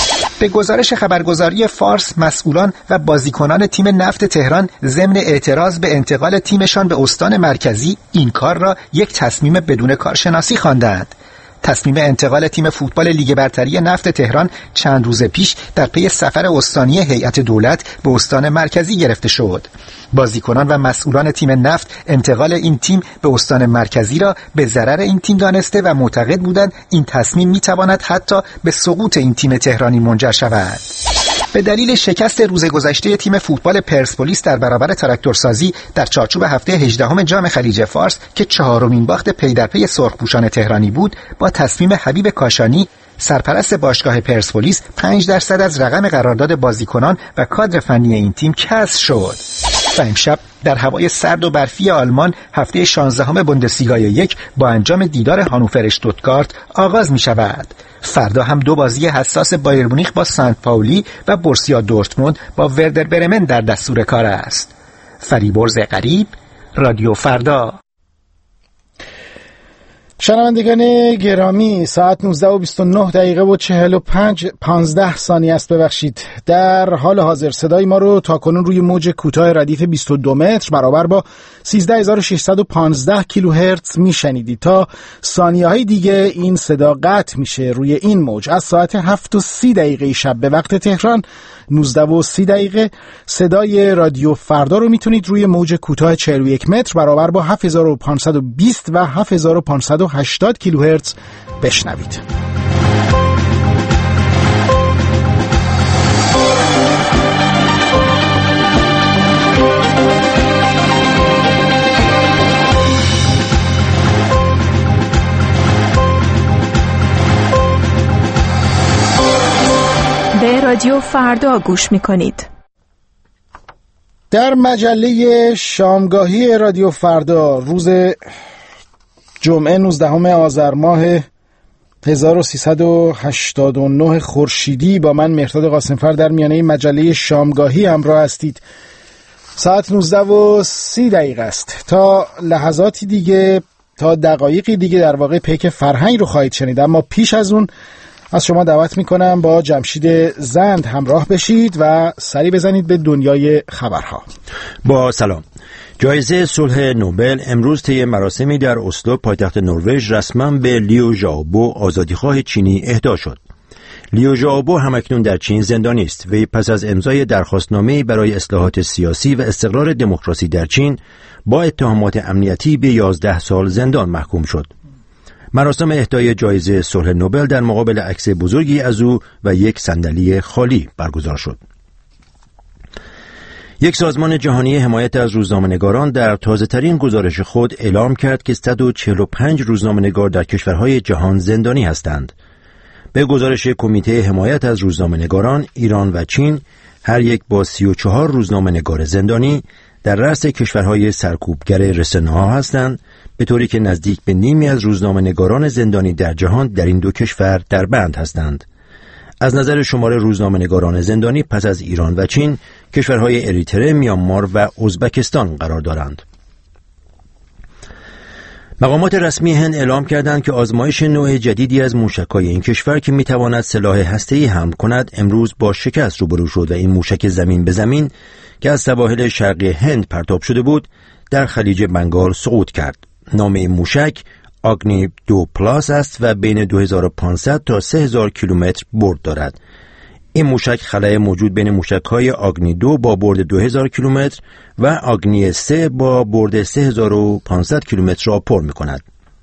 به گزارش خبرگزاری فارس، مسئولان و بازیکنان تیم نفت تهران ضمن اعتراض به انتقال تیمشان به استان مرکزی این کار را یک تصمیم بدون کارشناسی خواندند. تصمیم انتقال تیم فوتبال لیگ برتری نفت تهران چند روز پیش در پی سفر استانی هیئت دولت به استان مرکزی گرفته شد. بازیکنان و مسئولان تیم نفت انتقال این تیم به استان مرکزی را به ضرر این تیم دانسته و معتقد بودند این تصمیم میتواند حتی به سقوط این تیم تهرانی منجر شود. به دلیل شکست روز گذشته تیم فوتبال پرسپولیس در برابر تراکتورسازی در چارچوب هفته هجدهم جام خلیج فارس که چهارمین باخت پی در پی سرخپوشان تهرانی بود، با تصمیم حبیب کاشانی، سرپرست باشگاه پرسپولیس، پنج درصد از رقم قرارداد بازیکنان و کادر فنی این تیم کسر شد. و امشب در هوای سرد و برفی آلمان هفته شانزدهم بوندسلیگا یک با انجام دیدار هانوفر اشتوتگارت آغاز می شود. فردا هم دو بازی حساس بایر مونیخ با سنت پائولی و بورسیا دورتموند با وردر برمن در دستور کار است. فریبرز غریب، رادیو فردا. شنوندگان گرامی، ساعت نوزده و بیست و نه دقیقه و چهل و پنج پانزده ثانیه است. ببخشید. در حال حاضر صدای ما رو تا کنون روی موج کوتاه ردیف بیست و دو متر برابر با سیزده هزار و ششصد و پانزده کیلوهرتز میشنیدید. تا ثانیه های دیگه این صدا قطع میشه روی این موج. از ساعت هفت و سی دقیقه شب به وقت تهران، نوزده و سی دقیقه، صدای رادیو فردا رو میتونید روی موج کوتاه چهل و یک متر برابر با هفت هزار و پانصد و بیست و هفت هزار و پانصد و هشتاد کیلوهرتز بشنوید. به رادیو فردا گوش میکنید. در مجله شامگاهی رادیو فردا روز جمعه نوزدهم آذر ماه هزار و سیصد و هشتاد و نه خورشیدی با من مهرداد قاسمفر در میانه مجله شامگاهی همراه هستید. ساعت نوزده و سی دقیقه است. تا لحظاتی دیگه، تا دقایقی دیگه در واقع پیک فرهنگ رو خواهید شنید، اما پیش از اون از شما دعوت میکنم با جمشید زند همراه بشید و سری بزنید به دنیای خبرها. با سلام. جایزه صلح نوبل امروز طی مراسمی در اسلو پایتخت نروژ رسما به لیو ژائوبو آزادیخواه چینی اهدا شد. لیو ژائوبو همکنون در چین زندانی است. وی پس از امضای درخواستنامه‌ای برای اصلاحات سیاسی و استقرار دموکراسی در چین با اتهامات امنیتی به یازده سال زندان محکوم شد. مراسم اهدای جایزه صلح نوبل در مقابل عکس بزرگی از او و یک صندلی خالی برگزار شد. یک سازمان جهانی حمایت از روزنامه‌نگاران در تازه‌ترین گزارش خود اعلام کرد که صد و چهل و پنج روزنامه‌نگار در کشورهای جهان زندانی هستند. به گزارش کمیته حمایت از روزنامه‌نگاران، ایران و چین هر یک با سی و چهار روزنامه‌نگار زندانی در رأس کشورهای سرکوبگر رسانه‌ها هستند، به طوری که نزدیک به نیمی از روزنامه‌نگاران زندانی در جهان در این دو کشور در بند هستند. از نظر شمار روزنامه‌نگاران زندانی پس از ایران و چین، کشورهای اریتره، میانمار و ازبکستان قرار دارند. مقامات رسمی هند اعلام کردند که آزمایش نوع جدیدی از موشک‌های این کشور که می‌تواند سلاح هسته‌ای حمل کند امروز با شکست روبرو شد و این موشک زمین به زمین که از سواحل شرقی هند پرتاب شده بود در خلیج بنگال سقوط کرد. نام این موشک آگنی دو پلاس است و بین دو هزار و پانصد تا سه هزار کیلومتر برد دارد. این موشک خلأ موجود بین موشک‌های آگنی دو با برد دو هزار کیلومتر و آگنی سه با برد سه هزار و پانصد کیلومتر را پر می‌کند.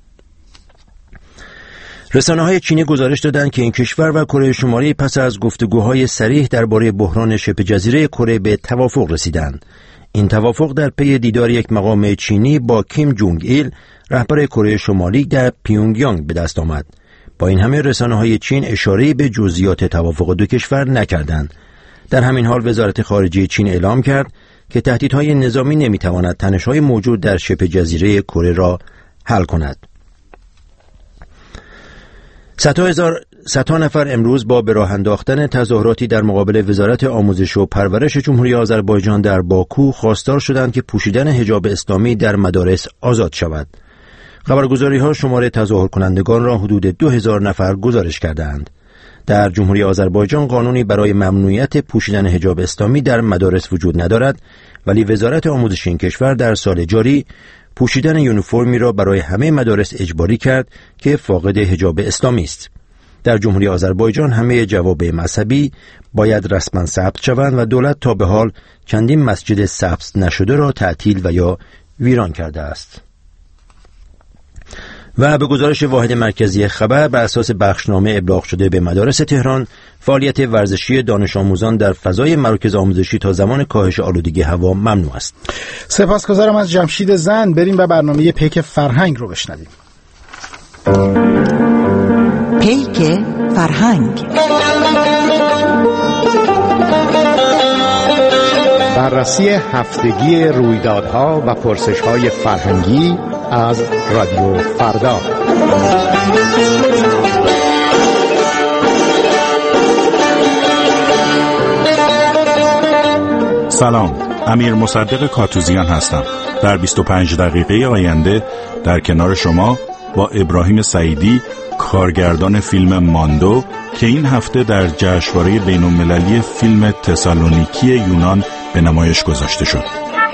رسانه‌های چینی گزارش دادند که این کشور و کره شمالی پس از گفتگوهای صریح درباره بحران شبه جزیره کره به توافق رسیدند. این توافق در پی دیدار یک مقام چینی با کیم جونگ ایل، رهبر کره شمالی، در پیونگیانگ به دست آمد. با این همه رسانه‌های چین اشاره‌ای به جزئیات توافق دو کشور نکردند. در همین حال وزارت خارجه چین اعلام کرد که تهدیدهای نظامی نمی‌تواند تنش‌های موجود در شبه جزیره کره را حل کند. صدها هزار صدها نفر امروز با به راه انداختن تظاهراتی در مقابل وزارت آموزش و پرورش جمهوری آذربایجان در باکو خواستار شدند که پوشیدن حجاب اسلامی در مدارس آزاد شود. خبرگزاری‌ها شمار تظاهر کنندگان را حدود دو هزار نفر گزارش کردند. در جمهوری آذربایجان قانونی برای ممنوعیت پوشیدن حجاب اسلامی در مدارس وجود ندارد، ولی وزارت آموزش این کشور در سال جاری پوشیدن یونیفرمی را برای همه مدارس اجباری کرد که فاقد حجاب اسلامی است. در جمهوری آذربایجان همه جوامع مذهبی باید رسما ثبت شوند و دولت تا به حال چندین مسجد ثبت نشده را تعطیل و یا ویران کرده است. و به گزارش واحد مرکزی خبر، بر اساس بخشنامه ابلاغ شده به مدارس تهران، فعالیت ورزشی دانش آموزان در فضای مراکز آموزشی تا زمان کاهش آلودگی هوا ممنوع است. سپاسگزارم از جمشید زند. بریم و برنامه پیک فرهنگ رو بشنویم. پیک فرهنگ. بر بررسی هفتگی رویدادها و پرسش‌های فرهنگی از رادیو فردا. سلام، امیر مصدق کاتوزیان هستم. در بیست و پنج دقیقه آینده در کنار شما با ابراهیم سعیدی، کارگردان فیلم ماندو که این هفته در جشنواره بین‌المللی فیلم تسالونیکی یونان به نمایش گذاشته شد.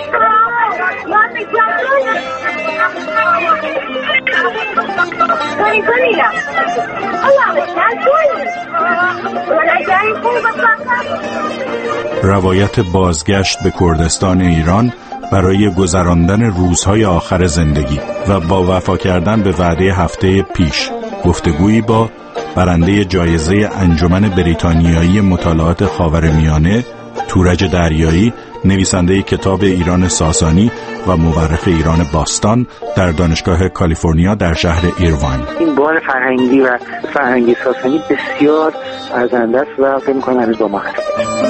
روایت بازگشت به کردستان ایران برای گذراندن روزهای آخر زندگی و با وفا کردن به وعده هفته پیش. گفتگویی با برنده جایزه انجمن بریتانیایی مطالعات خاورمیانه تورج دریایی، نویسنده کتاب ایران ساسانی و مورخ ایران باستان در دانشگاه کالیفرنیا در شهر ایرواین. این بار فرهنگی و فرهنگی ساسانی بسیار ارزنده است و فکر می‌کنم هنوز با ما هست.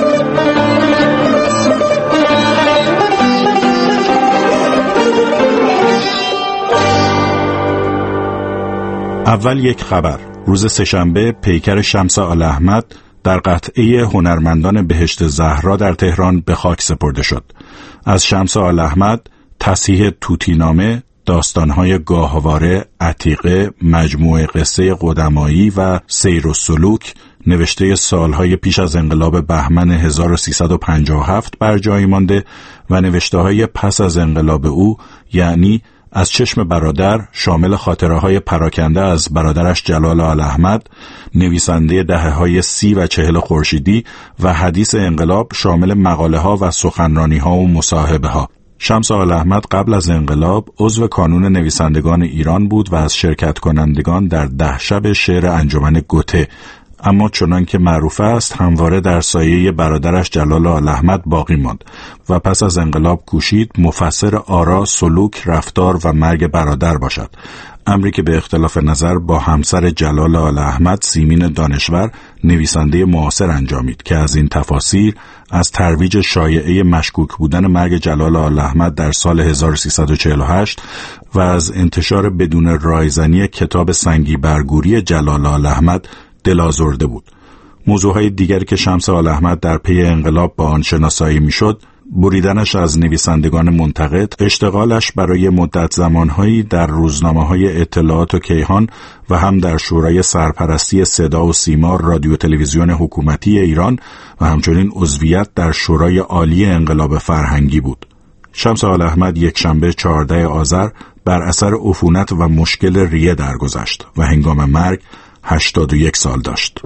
اول یک خبر. روز سه‌شنبه پیکر شمس آلاحمد در قطعه هنرمندان بهشت زهرا در تهران به خاک سپرده شد. از شمس آلاحمد تصحیح طوطینامه، داستان‌های گاهواره، عتیقه، مجموعه قصه قدمایی و سیر و سلوک نوشته سالهای پیش از انقلاب بهمن هزار و سیصد و پنجاه و هفت بر جای مانده و نوشته‌های پس از انقلاب او، یعنی از چشم برادر، شامل خاطره‌های پراکنده از برادرش جلال آلاحمد، نویسنده دهه‌های سی و چهل خورشیدی، و حدیث انقلاب، شامل مقاله‌ها و سخنرانی‌ها و مصاحبه‌ها. شمس آلاحمد قبل از انقلاب عضو کانون نویسندگان ایران بود و از شرکت کنندگان در ده شب شعر انجمن گوته، اما چنان که معروف است همواره در سایه برادرش جلال آلاحمد باقی ماند و پس از انقلاب کوشید مفسر آرا، سلوک، رفتار و مرگ برادر باشد، امری که به اختلاف نظر با همسر جلال آلاحمد سیمین دانشور نویسنده معاصر انجامید که از این تفاسیر، از ترویج شایعه مشکوک بودن مرگ جلال آلاحمد در سال هزار و سیصد و چهل و هشت و از انتشار بدون رایزنی کتاب سنگی برگوری جلال آلاحمد دلازرده بود. موضوعهای دیگری که شمس آلاحمد در پی انقلاب با آن شناسایی میشد، بریدنش از نویسندگان منتقد، اشتغالش برای مدت زمانهایی در روزنامه‌های اطلاعات و کیهان و هم در شورای سرپرستی صدا و سیما رادیو تلویزیون حکومتی ایران و همچنین عضویت در شورای عالی انقلاب فرهنگی بود. شمس آلاحمد یک شنبه چهاردهم آذر بر اثر عفونت و مشکل ریه درگذشت و هنگام مرگ هشتاد و یک سال داشت.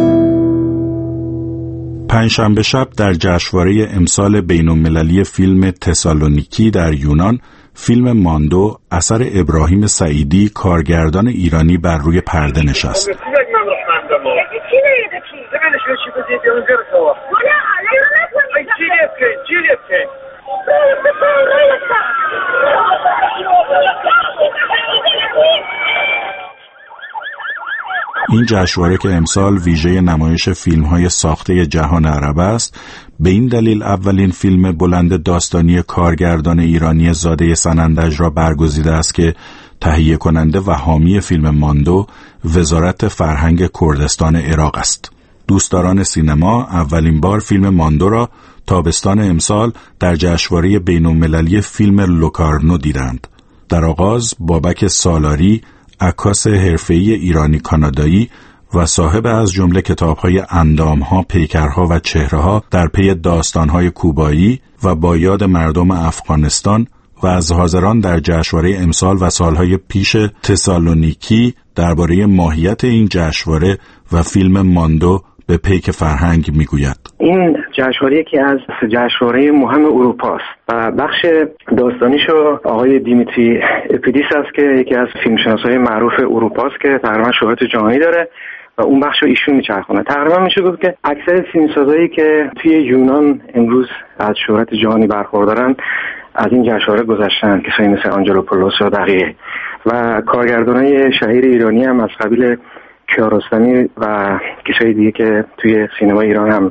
پنجشنبه شب در جشنواره امسال بین‌المللی فیلم تسالونیکی در یونان، فیلم ماندو اثر ابراهیم سعیدی، کارگردان ایرانی، بر روی پرده نشست. این جشنواره که امسال ویژه نمایش فیلم‌های ساخته جهان عرب است، به این دلیل اولین فیلم بلند داستانی کارگردان ایرانی زاده سنندج را برگزیده است که تهیه کننده و حامی فیلم ماندو وزارت فرهنگ کردستان عراق است. دوستداران سینما اولین بار فیلم ماندو را تابستان امسال در جشنواره بین‌المللی فیلم لوکارنو دیدند. در آغاز بابک سالاری، عکاس حرفه‌ای ایرانی کانادایی و صاحب از جمله کتاب‌های اندام‌ها، پیکرها و چهره‌ها در پی داستان‌های کوبایی و با یاد مردم افغانستان و از حاضران در جشنواره امسال و سالهای پیش تسالونیکی درباره ماهیت این جشنواره و فیلم ماندو به پیک فرهنگ میگوید. این جشنواره که از جشنواره مهم اروپا است و بخش داستانیشو آقای دیمیتری اپیدیس است که یکی از فیلمشناسای معروف اروپا است که تقریبا شهرت جهانی داره و اون بخشو ایشون میچرخونه. تقریبا میشه گفت که اکثر فیلمسازایی که توی یونان امروز از شهرت جهانی برخوردارن از این جشنواره گذشتن، کسایی مثل آنجلوپولوس و بقیه، و کارگردانای شهیر ایرانی هم از قبیل کیارستمی و کسای دیگه که توی سینما ایران هم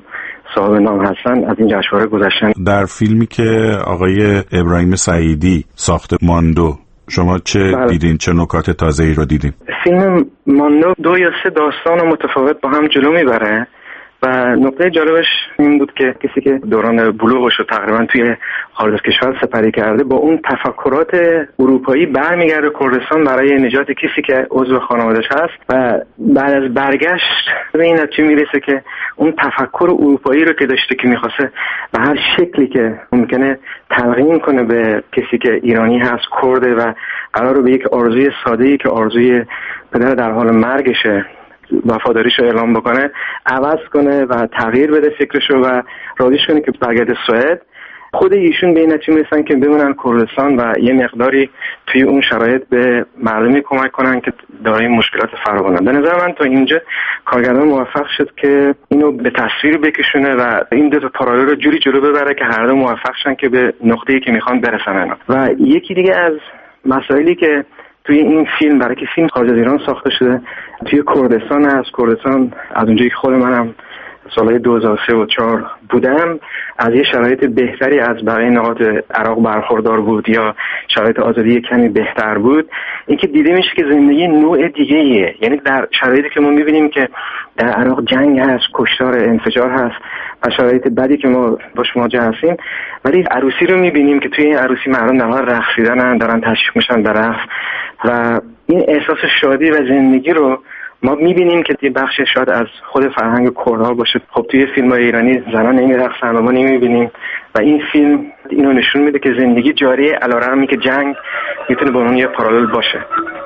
صاحب نام هستن از این جشنواره گذشتن. در فیلمی که آقای ابراهیم سعیدی ساخته ماندو، شما چه بله. دیدین؟ چه نکات تازه‌ای رو دیدین؟ فیلم ماندو دو یا سه داستان متفاوت با هم جلو میبره و نقطه جالبش این بود که کسی که دوران بلوغش رو تقریبا توی خارج از کشور سپری کرده با اون تفکرات اروپایی برمیگرده کردستان برای نجات کسی که عضو خانواده‌اش هست و بعد از برگشت به این نتیجه میرسه که اون تفکر اروپایی رو که داشته که میخواسته به هر شکلی که ممکنه تلقین کنه به کسی که ایرانی هست کرده و قراره به یک آرزوی ساده‌ای که آرزوی پدر در حال مرگشه وفاداریشو اعلام بکنه عوض کنه و تغییر بده فکرشو و راضیش کنه که برگرده سوئد. خود ایشون به این نتیجه میرسن که بمونن کردستان و یه مقداری توی اون شرایط به مردمی کمک کنن که دارای مشکلات فراوانن. به نظر من تا اینجا کارگردان موفق شد که اینو به تصویر بکشونه و این دو تا پارالل رو جوری جلو ببره که هر دو موفق شن که به نقطه‌ای که میخوان برسن. و یکی دیگه از مسائلی که توی این فیلم برای که فیلم خارج از ایران ساخته شده توی کردستان هست. کردستان از اونجایی که خود منم سالهای دو هزار و سه و چهار بودم از یه شرایط بهتری از بقیه نقاط عراق برخوردار بود یا شرایط آزادی کمی بهتر بود. اینکه دیده میشه که زندگی نوع دیگه‌ایه، یعنی در شرایطی که ما میبینیم که در عراق جنگ هست، کشتار، انفجار هست و شرایط بدی که ما باش مواجه هستیم، ولی عروسی رو میبینیم که توی این عروسی مردم در حال رقصیدنن، دارن تشویق میشن به رقص و این احساس شادی و زندگی رو ما میبینیم که یه بخش شاید از خود فرهنگ کردها باشه. خب توی فیلم‌های ایرانی زنان نمیرقصن و ما نمیبینیم و این فیلم اینو نشون میده که زندگی جاریه علیرغمی که جنگ میتونه با اون یه پارالل باشه.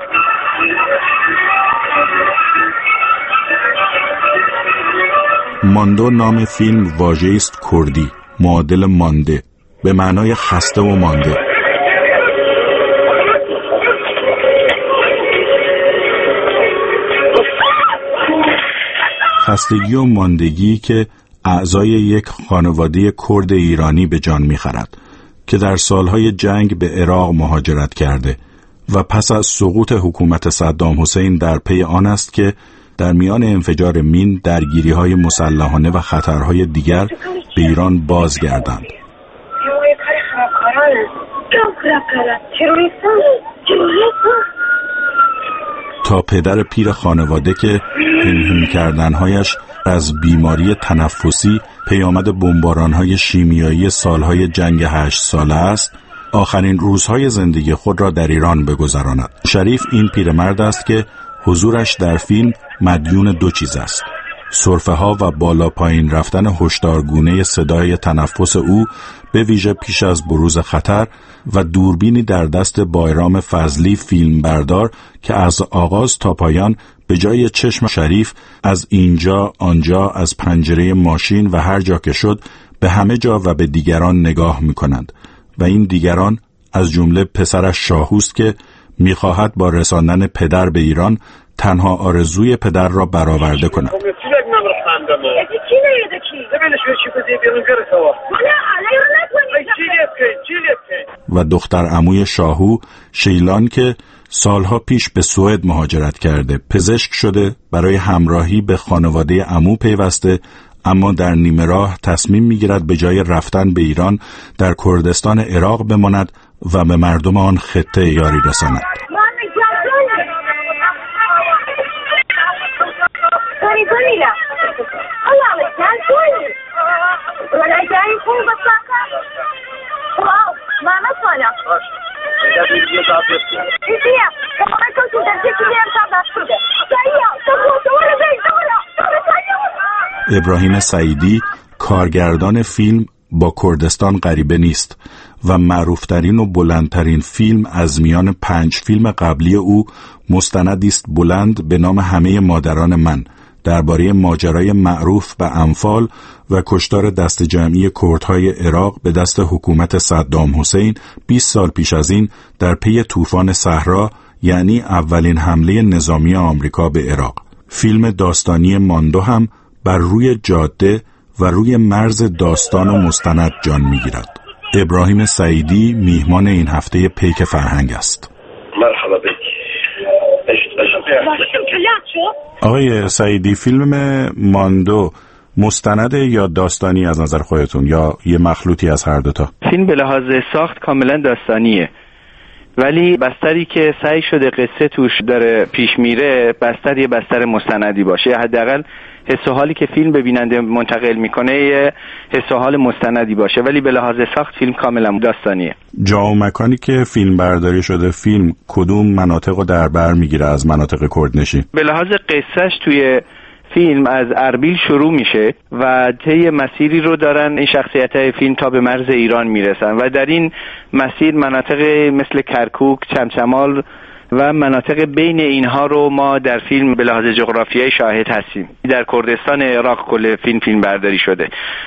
ماندو نام فیلم واژه‌ای است کردی معادل مانده به معنای خسته و مانده. خستگی و ماندگی که اعضای یک خانواده کرد ایرانی به جان می‌خرد که در سالهای جنگ به عراق مهاجرت کرده و پس از سقوط حکومت صدام حسین در پی آن است که در میان انفجار مین درگیری‌های مسلحانه و خطرهای دیگر به ایران بازگردند. تا پدر پیر خانواده که هنهن کردنهایش از بیماری تنفسی پیامد بمباران‌های شیمیایی سالهای جنگ هشت ساله است، آخرین روزهای زندگی خود را در ایران بگذراند. شریف این پیرمرد است که حضورش در فیلم مدیون دو چیز است: سرفه ها و بالا پایین رفتن هشدارگونه صدای تنفس او به ویژه پیش از بروز خطر و دوربینی در دست بایرام فضلی فیلمبردار که از آغاز تا پایان به جای چشم شریف از اینجا آنجا از پنجره ماشین و هر جا که شد به همه جا و به دیگران نگاه می‌کنند و این دیگران از جمله پسرش شاهوست که می‌خواهد با رساندن پدر به ایران تنها آرزوی پدر را برآورده کند. و دختر عموی شاهو شیلان که سالها پیش به سوئد مهاجرت کرده، پزشک شده، برای همراهی به خانواده عمو پیوسته، اما در نیمه راه تصمیم میگیرد به جای رفتن به ایران در کردستان عراق بماند و به مردم آن خطه یاری رساند. ابراهیم سعیدی کارگردان فیلم با کردستان غریبه نیست و معروفترین و بلندترین فیلم از میان پنج فیلم قبلی او مستندی است بلند به نام همه مادران من درباره ماجرای معروف به انفال و کشتار دست جمعی کردهای عراق به دست حکومت صدام حسین بیست سال پیش از این در پی طوفان صحرا، یعنی اولین حمله نظامی آمریکا به عراق. فیلم داستانی ماندو هم بر روی جاده و روی مرز داستان و مستند جان میگیرد. ابراهیم سعیدی میهمان این هفته پیک فرهنگ است. مرحبا بک. آقای سعیدی، فیلم ماندو مستند یا داستانی از نظر خودتون یا یه مخلوطی از هر دوتا؟ فیلم به لحاظ ساخت کاملا داستانیه، ولی بستری که سعی شده قصه توش داره پیش میره بستر یه بستر مستندی باشه، حداقل حس و حالی که فیلم به بیننده منتقل میکنه یه حس و حال مستندی باشه، ولی به لحاظ ساخت فیلم کاملا داستانیه. جا و مکانی که فیلم برداری شده فیلم کدوم مناطق رو در بر میگیره از مناطق کردنشین؟ به لحاظ قصهش توی فیلم از اربیل شروع میشه و طی مسیری رو دارن این شخصیت‌های فیلم تا به مرز ایران میرسن و در این مسیر مناطق مثل کرکوک، چمچمال و مناطق بین اینها رو ما در فیلم به لحاظ جغرافیایی شاهد هستیم. در کردستان عراق کل فیلم فیلم برداری شده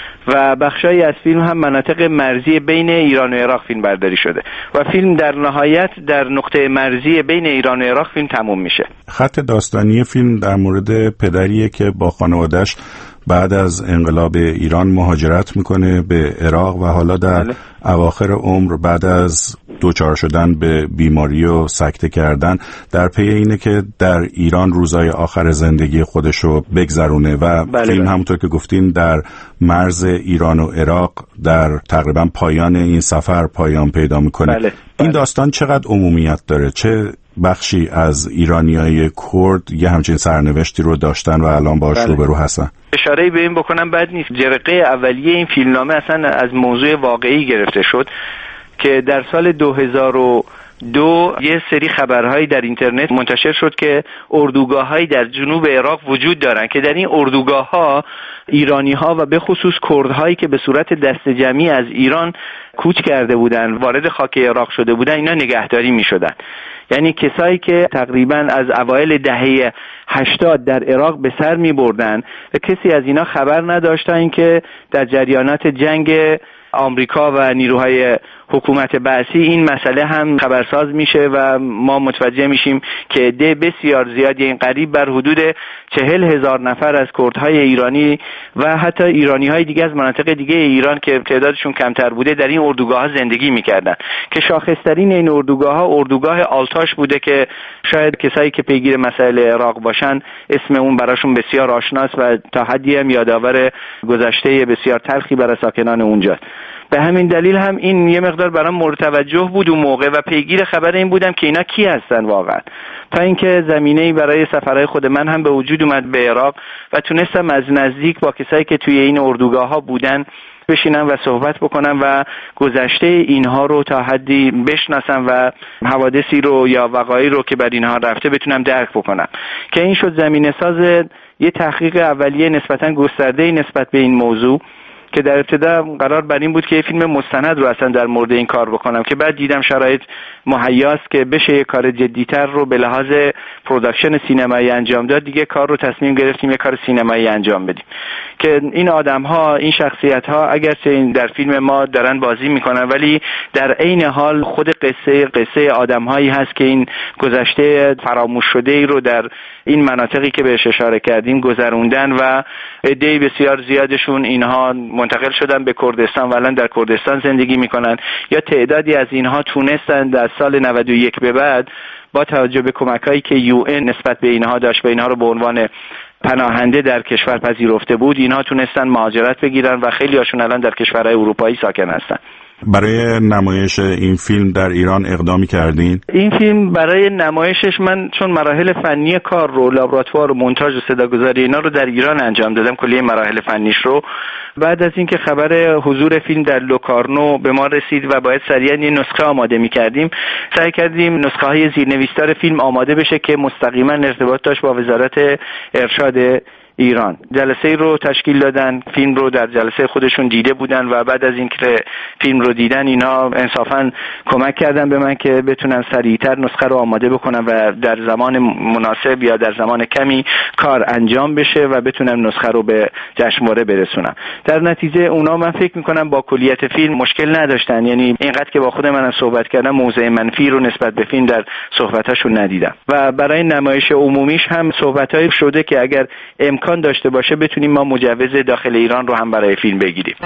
و بخشایی از فیلم هم مناطق مرزی بین ایران و عراق فیلم برداری شده و فیلم در نهایت در نقطه مرزی بین ایران و عراق فیلم تموم میشه. خط داستانی فیلم در مورد پدریه که با خانواده‌اش بعد از انقلاب ایران مهاجرت میکنه به عراق و حالا در بله. اواخر عمر بعد از دوچار شدن به بیماری و سکته کردن در پی اینه که در ایران روزای آخر زندگی خودشو بگذرونه و بله فیلم بله. همونطور که گفتین در مرز ایران و عراق در تقریبا پایان این سفر پایان پیدا میکنه. بله. این داستان چقدر عمومیت داره؟ چه بخشی از ایرانیای کرد یه همچین سرنوشتی رو داشتن و الان باهاش بله. روبرو هستن؟ اشاره به این بکنم بد نیست. جرقه اولیه این فیلمنامه اصلا از موضوع واقعی گرفته شد که در سال دو هزار و دو یه سری خبرهایی در اینترنت منتشر شد که اردوگاه‌هایی در جنوب عراق وجود دارن که در این اردوگاه‌ها ایرانی‌ها و به خصوص کردهایی که به صورت دست جمعی از ایران کوچ کرده بودن وارد خاک عراق شده بودن اینا نگهداری می‌شدن. یعنی کسایی که تقریبا از اوایل دهه هشتاد در عراق به سر می‌بردن و کسی از اینا خبر نداشتن که در جریانات جنگ آمریکا و نیروهای حکومت بعثی این مسئله هم خبرساز میشه و ما متوجه میشیم که عده بسیار زیادی این قریب بر حدود چهل هزار نفر از کردهای ایرانی و حتی ایرانی های دیگه از مناطق دیگه ایران که تعدادشون کمتر بوده در این اردوگاه ها زندگی میکردن که شاخصترین این اردوگاه ها اردوگاه آلتاش بوده که شاید کسایی که پیگیر مسائل عراق باشن اسم اون براشون بسیار آشناست و تا حدی هم یادآور گذشته بسیار تلخی برای ساکنان اونجاست. به همین دلیل هم این یه مقدار برام مورد توجه بود اون موقع و پیگیر خبر این بودم که اینا کی هستن واقعا، تا اینکه زمینه‌ای برای سفرهای خود من هم به وجود اومد به عراق و تونستم از نزدیک با کسایی که توی این اردوگاه‌ها بودن بشینم و صحبت بکنم و گذشته اینها رو تا حدی بشناسم و حوادثی رو یا وقایعی رو که بر اینها رفته بتونم درک بکنم که این شد زمینه ساز یه تحقیق اولیه نسبتاً گسترده‌ای نسبت به این موضوع که در ابتدا قرار بر این بود که یه فیلم مستند رو اصلا در مورد این کار بکنم که بعد دیدم شرایط مهیاست که بشه یه کار جدی‌تر رو به لحاظ پروداکشن سینمایی انجام داد. دیگه کار رو تصمیم گرفتیم یه کار سینمایی انجام بدیم که این آدم‌ها این شخصیت‌ها اگرچه این در فیلم ما دارن بازی میکنن ولی در عین حال خود قصه قصه آدم‌هایی هست که این گذشته فراموش شده‌ای رو در این مناطقی که بهش اشاره کردیم گذروندن و عده بسیار زیادشون اینها منتقل شدن به کردستان و الان در کردستان زندگی میکنن یا تعدادی از اینها تونستن در سال نود و یک به بعد با توجه به کمکایی که یو ان نسبت به اینها داشت و اینها رو به عنوان پناهنده در کشور پذیرفته بود اینها تونستن مهاجرت بگیرن و خیلی هاشون الان در کشورهای اروپایی ساکن هستن. برای نمایش این فیلم در ایران اقدامی کردین؟ این فیلم برای نمایشش من چون مراحل فنی کار رو لابراتوار و مونتاژ و صداگذاری اینا رو در ایران انجام دادم کلیه مراحل فنیش رو، بعد از اینکه خبر حضور فیلم در لوکارنو به ما رسید و باید سریعا یه نسخه آماده می‌کردیم سعی کردیم نسخه های زیرنویسدار فیلم آماده بشه که مستقیما ارتباط داشت با وزارت ارشاد ایران. جلسه رو تشکیل دادن، فیلم رو در جلسه خودشون دیده بودن و بعد از اینکه فیلم رو دیدن اینا انصافاً کمک کردن به من که بتونم سریعتر نسخه رو آماده بکنم و در زمان مناسب یا در زمان کمی کار انجام بشه و بتونم نسخه رو به جشنواره برسونم. در نتیجه اونا من فکر میکنم با کلیت فیلم مشکل نداشتن، یعنی اینقدر که با خود منم صحبت کردم موضع منفی رو نسبت به فیلم در صحبتاشون ندیدم و برای نمایش عمومیش هم صحبتایی شده که اگر امکان داشته باشه بتونیم ما مجوز داخل ایران رو هم برای فیلم بگیریم.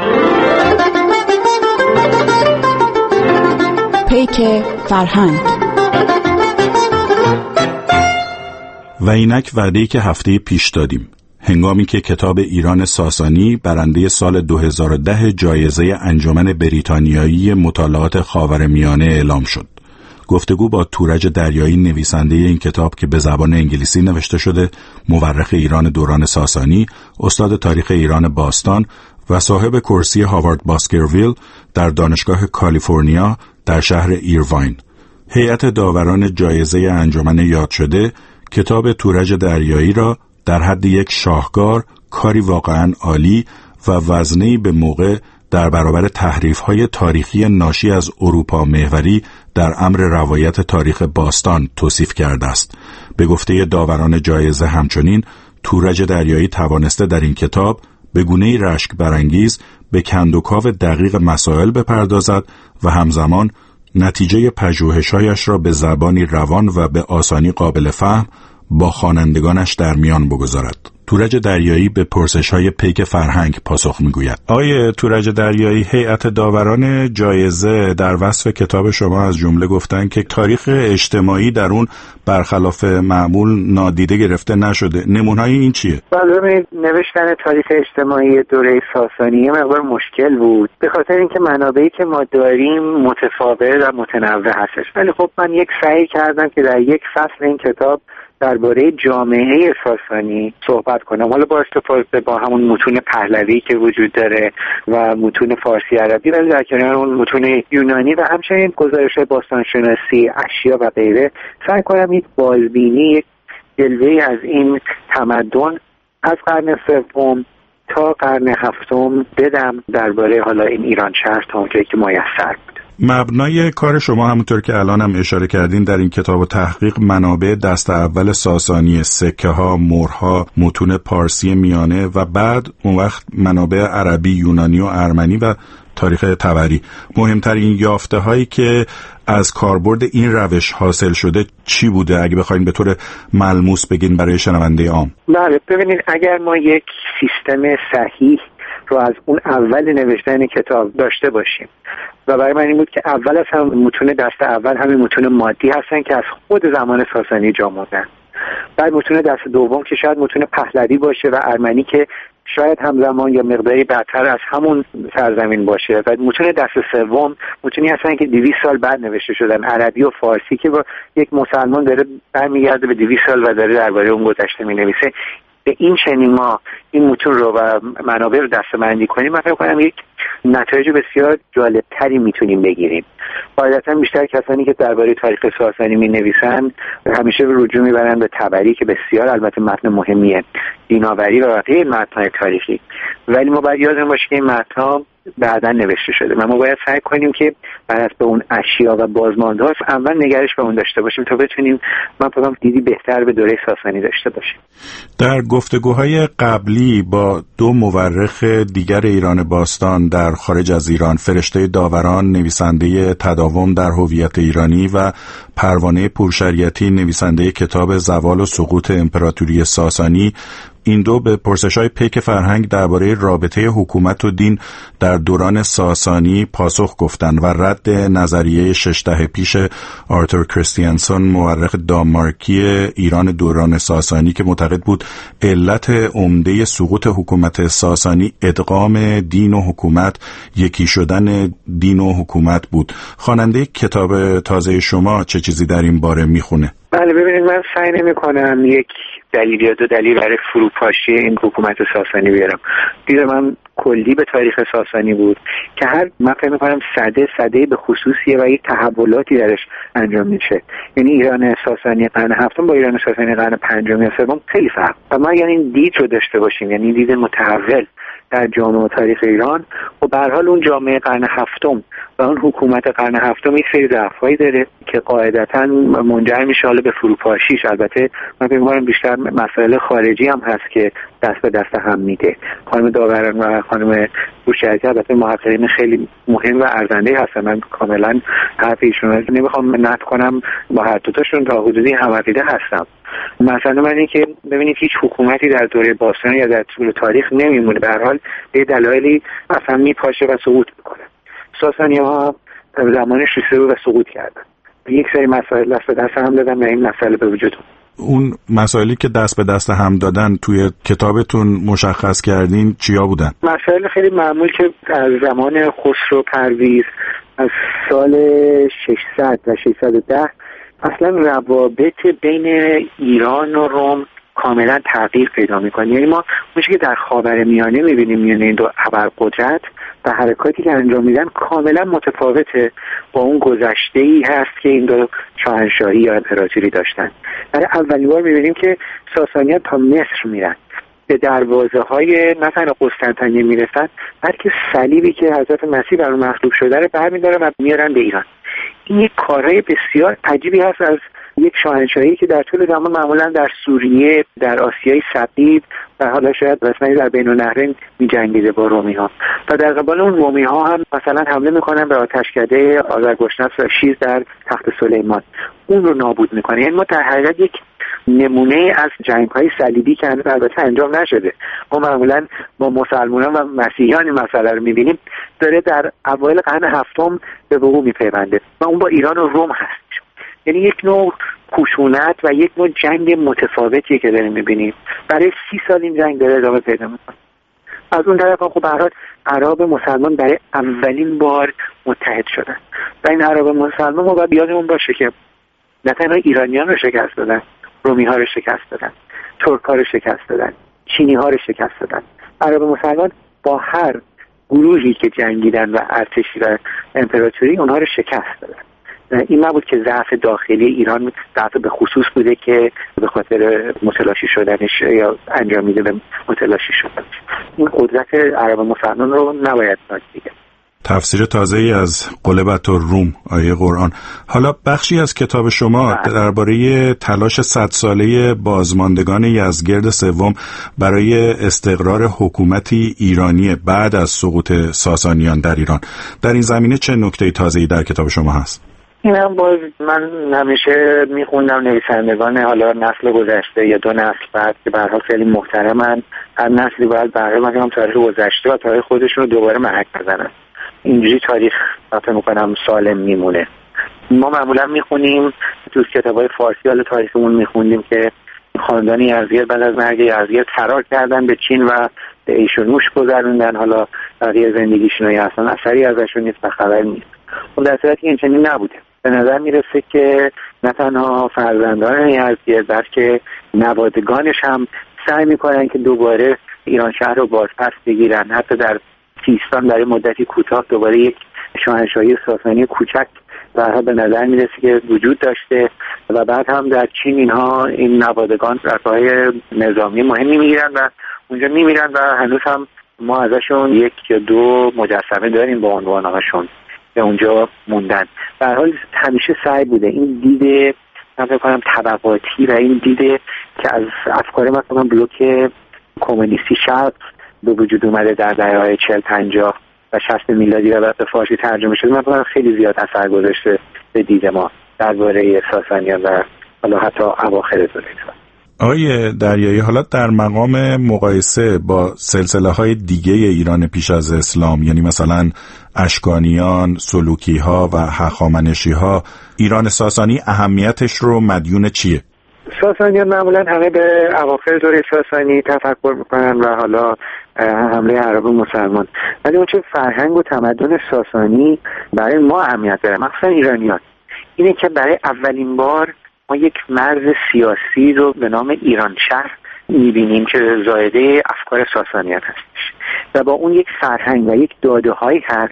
پیک فرهنگ و اینک وعده‌ای که هفته پیش دادیم. هنگامی که کتاب ایران ساسانی برنده سال دو هزار و ده جایزه انجمن بریتانیایی مطالعات خاورمیانه اعلام شد. گفتگو با تورج دریایی نویسنده این کتاب که به زبان انگلیسی نوشته شده، مورخ ایران دوران ساسانی، استاد تاریخ ایران باستان و صاحب کرسی هاوارد باسکرویل در دانشگاه کالیفرنیا در شهر ایرواین. هیئت داوران جایزه انجمن یاد شده کتاب تورج دریایی را در حد یک شاهکار، کاری واقعاً عالی و وزنه‌ای به موقع در برابر تحریف‌های تاریخی ناشی از اروپا محوری در امر روایت تاریخ باستان توصیف کرده است. به گفته داوران جایزه همچنین تورج دریایی توانسته در این کتاب به گونه‌ای رشک برانگیز به کندوکاو دقیق مسائل بپردازد و همزمان نتیجه پژوهش‌هایش را به زبانی روان و به آسانی قابل فهم با خوانندگانش در میان بگذارد. تورج دریایی به پرسش‌های پیک فرهنگ پاسخ می‌گوید. آقای تورج دریایی، هیئت داوران جایزه در وصف کتاب شما از جمله گفتن که تاریخ اجتماعی در اون برخلاف معمول نادیده گرفته نشده. نمونه‌های این چیه؟ بله، نوشتن تاریخ اجتماعی دوره ساسانی یه مقدار مشکل بود به خاطر اینکه منابعی که ما داریم متفاوت و متنوع هستش. ولی خب من یک سعی کردم که در یک فصل این کتاب درباره جامعه ساسانی صحبت کنم، حالا با استفاده با همون متون پهلوی که وجود داره و متون فارسی عربی، ولی در کنار اون متون یونانی و همچنین گزارش‌های باستانشناسی، اشیا و غیره، سعی کنم یک بازبینی، یک جلوه‌ای از این تمدن از قرن سوم تا قرن هفتم بدم درباره حالا این ایران شهر تا اونجایی که میسر بود. مبنای کار شما همونطور که الان هم اشاره کردین در این کتاب و تحقیق منابع دست اول ساسانی، سکه ها، مهرها، متون پارسی میانه و بعد اون وقت منابع عربی، یونانی و ارمنی و تاریخ تبری. مهمترین یافته هایی که از کاربرد این روش حاصل شده چی بوده اگه بخواید به طور ملموس بگین برای شنونده عام؟ بله، ببینید اگر ما یک سیستم صحیح رو از اون اول نوشتن کتاب داشته باشیم و برای من این بود که اول از هم متون دست اول همین متون مادی هستن که از خود زمان ساسانی جا موندن، بعد متون دست دوم که شاید متون پهلوی باشه و ارمنی که شاید همزمان یا مقداری بعدتر از همون سرزمین باشه، و متون دست سوم متونی هستن که دویست سال بعد نوشته شدن، عربی و فارسی که با یک مسلمان داره برمیگرده به دویست سال و داره درباره اون گذشته می‌نویسه. به این چنین ما این متون رو و منابع رو دسته‌بندی کنیم، من فکر کنم یک نتایج بسیار جالبتری میتونیم بگیریم. قاعدتا بیشتر کسانی که درباره تاریخ ساسانی می‌نویسن همیشه به رجوع میبرن به تبری که بسیار البته متن مهمیه، دیناوری و بقیه متن‌های تاریخی، ولی ما باید یادمون باشه که این متن‌ها بعداً نوشته شده و ما باید سعی کنیم که بر اساس اون اشیا و بازمانده‌ها اول نگرش به اون داشته باشیم تا بتونیم من فکر کنم دیدی بهتر به دوره ساسانی داشته باشیم. در گفتگوهای قبلی با دو مورخ دیگر ایران باستان در خارج از ایران، فرشته داوران نویسنده تداوم در هویت ایرانی و پروانه پورشریعتی نویسنده کتاب زوال و سقوط امپراتوری ساسانی، این دو به پرسش‌های پیک فرهنگ درباره رابطه حکومت و دین در دوران ساسانی پاسخ گفتند و رد نظریه شش دهه پیش آرتور کریستیانسون مورخ دانمارکی ایران دوران ساسانی که معتقد بود علت عمده سقوط حکومت ساسانی ادغام دین و حکومت، یکی شدن دین و حکومت بود. خواننده کتاب تازه شما چه چیزی در این باره میخونه؟ بله، ببینید من سعی نمی‌کنم یک دلیل یا دو دلیل برای فروپاشی این حکومت ساسانی بیارم. دید من کلی به تاریخ ساسانی بود که هر من فکر می‌کنم صده صده به خصوصیه و یک تحولاتی درش انجام میشه. یعنی ایران ساسانی قرن هفتم با ایران ساسانی قرن پنجم یا سوم خیلی فرق و ما یعنی این دید رو داشته باشیم، یعنی دید متحول در جامعه و تاریخ ایران و به هر حال اون جامعه قرن هفتم و اون حکومت قرن هفتم یک سری ضعف‌هایی داره که قاعدتاً منجر میشه حالا به فروپاشیش. البته من فکر می‌کنم بیشتر مسائل خارجی هم هست که دست به دست هم میده. خانم داوران و خانم بوشهری البته محققین خیلی مهم و ارزنده هستن، من کاملا حرف ایشون رو نمیخوام نقد کنم، با هر دو تاشون تا حدودی هم عقیده هستم. مثلا من این که ببینید هیچ حکومتی در دوره باستان یا در طول تاریخ نمیمونه، به هر حال به دلایلی مثلا میپاشه و سقوط میکنه. ساسانی‌ها زمانش رسیده و سقوط کردن، یک سری مسائل دست به دست هم دادن و این مسئله به وجود اومد. اون مسائلی که دست به دست هم دادن توی کتابتون مشخص کردین چیا بودن؟ مسائل خیلی معمول که از زمان خسرو پرویز از سال ششصد و ششصد و ده اصلا روابط بین ایران و روم کاملا تغییر پیدا میکنه. یعنی ما میشه که در خاورمیانه میبینیم، یعنی این دو ابرقدرت و حرکاتی که انجام میدن کاملا متفاوته با اون گذشته‌ای هست که این دو شاهنشاهی یا امپراتوری داشتن. برای اولین بار میبینیم که ساسانیان تا مصر میرن، به دروازه های نه تنها قسطنطنیه میرسن، بلکه صلیبی که حضرت مسیح بر اون مخلوق شده رو برمیدارن و میارن به ایران. این یک کارهای بسیار عجیبی هست از یک شاهنشاهی که در طول زمان معمولا در سوریه، در آسیای صغیر و حالا شاید رسما در بین النهرین می‌جنگیده با رومی ها و در قبال اون رومی ها هم مثلا حمله میکنن به آتشکده آذرگشنس و شیر در تخت سلیمان، اون رو نابود میکنه. یعنی ما در حقیقت یک نمونه از جنگ‌های صلیبی که هنوز البته انجام نشده، ما معمولا با مسلمانان و مسیحیان این مسئله رو می‌بینیم، داره در اوایل قرن هفتم به وقوع می‌پیونده و اون با ایران و روم هست. یعنی یک نوع خشونت و یک نوع جنگ متفاوتیه که داریم می‌بینیم. برای سی سال این جنگ داره ادامه پیدا می‌کنه. از اون طرف خب به هر حال عرب مسلمان برای اولین بار متحد شدن و این عرب مسلمان ما باید یادمون باشه که نه تنها ایرانیان رو شکست دادن، رومی ها رو شکست دادن، ترک ها رو شکست دادن، چینی ها رو شکست دادن. عرب مسلمان با هر گروهی که جنگیدن و ارتشی و امپراتوری اونها رو شکست دادن. این نبود که ضعف داخلی ایران ضعف به خصوص بوده که به خاطر متلاشی شدنش یا انجامیده به متلاشی شدنش. این قدرت عرب مسلمان رو نباید نادیده گرفت. تفسیر تازه‌ای از غلبت الروم آیه قرآن. حالا بخشی از کتاب شما درباره تلاش صد ساله بازماندگان یزدگرد سوم برای استقرار حکومتی ایرانی بعد از سقوط ساسانیان در ایران. در این زمینه چه نکته تازه‌ای در کتاب شما هست؟ این هم باز من همیشه میخوندم نویسندگان حالا نسل گذشته یا دو نسل بعد که به هر حال خیلی محترمن، هر نسلی باید برای هم تاریخ گذشته و تاریخ خودشون رو دوباره محک بزنن. اینجوری تاریخ فکر میکنم سالم میمونه. ما معمولا میخونیم تو کتابای فارسی حال تاریخمون میخوندیم که خاندان یزدگرد بعد از مرگ یزدگرد فرار کردن به چین و به عیش و نوش گذروندن، حالا بقیه زندگیشون یا اصلا اثری ازشون نیست و خبر نیست. اون در صورتی این چنین نبوده. به نظر میرسه که نه تنها فرزندان یزدگرد بلکه نوادگانش هم سعی میکنن که دوباره ایران شهر رو بازپس بگیرن. حتی در سیستان برای مدتی کوتاه دوباره یک شاهنشاهی ساسانی کوچک و به نظر میرسه که وجود داشته و بعد هم در چین اینها این نوادگان رتبه‌های نظامی مهمی میگیرن و اونجا میمیرن و هنوز هم ما ازشون یک یا دو مجسمه داریم با عنوانهاشون که اونجا موندن. به هر حال همیشه سعی بوده این دیده من فکر کنم طبقاتی و این دیده که از افکار مثلا بلوک کمونیستی شرق به وجود اومده در دهه‌های چهل پنجاه و شصت میلادی و بعد به فارسی ترجمه شده، من فکر خیلی زیاد اثر گذاشته به دید ما درباره ساسانیان و حالا حتی اواخر دوره. آقای دریایی، حالا در مقام مقایسه با سلسله‌های دیگه ایران پیش از اسلام، یعنی مثلا اشکانیان، سلوکی‌ها و هخامنشی‌ها، ایران ساسانی اهمیتش رو مدیون چیه؟ ساسانیان معمولا همه به اواخر دوره ساسانی تفکر میکنن و حالا حمله عرب و مسلمان، ولی اون چه فرهنگ و تمدن ساسانی برای ما اهمیت داره، مخصوصا ایرانیان، اینه که برای اولین بار ما یک مرز سیاسی رو به نام ایران شهر میبینیم که زایده افکار ساسانیان هستش و با اون یک فرهنگ و یک داده هایی هست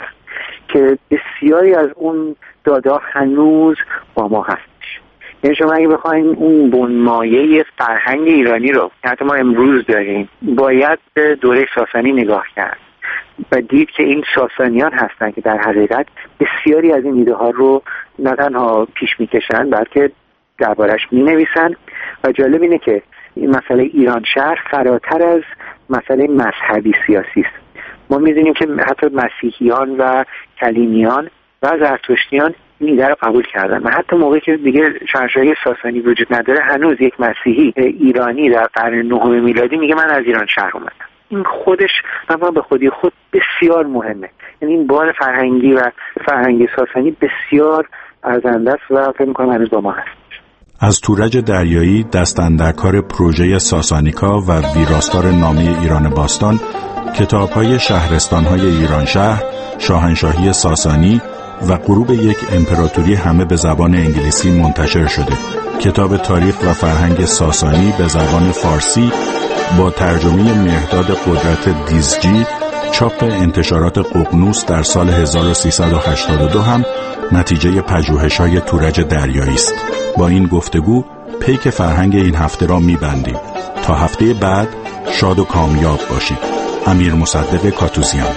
که بسیاری از اون داده هنوز با ما هستش. یعنی شما اگه بخواید اون بنمایه فرهنگ ایرانی رو که حتی ما امروز داریم باید به دوره ساسانی نگاه کرد و دید که این ساسانیان هستن که در حقیقت بسیاری از این ایده ها رو نه تنها پیش میکشن بلکه دربارش می نویسن و جالب اینه که این مسئله ایران شهر فراتر از مسئله مذهبی سیاسی است. ما می‌دونیم که حتی مسیحیان و کلینیان و زرتشتیان این ایده رو قبول کردن و حتی موقعی که دیگه شاهنشاهی ساسانی وجود نداره هنوز یک مسیحی ایرانی در قرن نهم میلادی میگه من از ایران شهر اومدم. این خودش اما به خودی خود بسیار مهمه. یعنی این بار فرهنگی و فرهنگی ساسانی بسیار ارزنده است و فکر می‌کنم هنوز با ما هست. از تورج دریایی دست اندرکار پروژه ساسانیکا و ویراستار نامه ایران باستان کتاب‌های شهرستان‌های ایران شهر، شاهنشاهی ساسانی و غروب یک امپراتوری همه به زبان انگلیسی منتشر شده. کتاب تاریخ و فرهنگ ساسانی به زبان فارسی با ترجمه مهرداد قدرت دیزجی چاپ انتشارات ققنوس در سال هزار و سیصد و هشتاد و دو هم نتیجه پژوهش‌های تورج دریایی است. با این گفتگو پیک فرهنگ این هفته را می‌بندیم. تا هفته بعد شاد و کامیاب باشید. امیر مصدق کاتوزیان.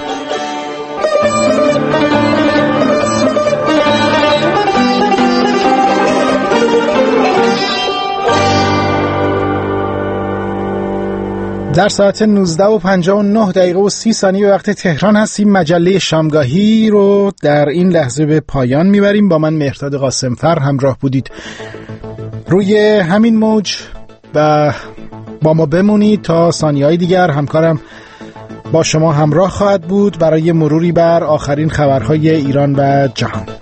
در ساعت نوزده و پنجاه و نه دقیقه و سی ثانیه به وقت تهران هستیم. مجله شامگاهی رو در این لحظه به پایان میبریم. با من مهرداد قاسمفر همراه بودید روی همین موج و با ما بمونید تا ثانیه‌های دیگر. همکارم با شما همراه خواهد بود برای مروری بر آخرین خبرهای ایران و جهان.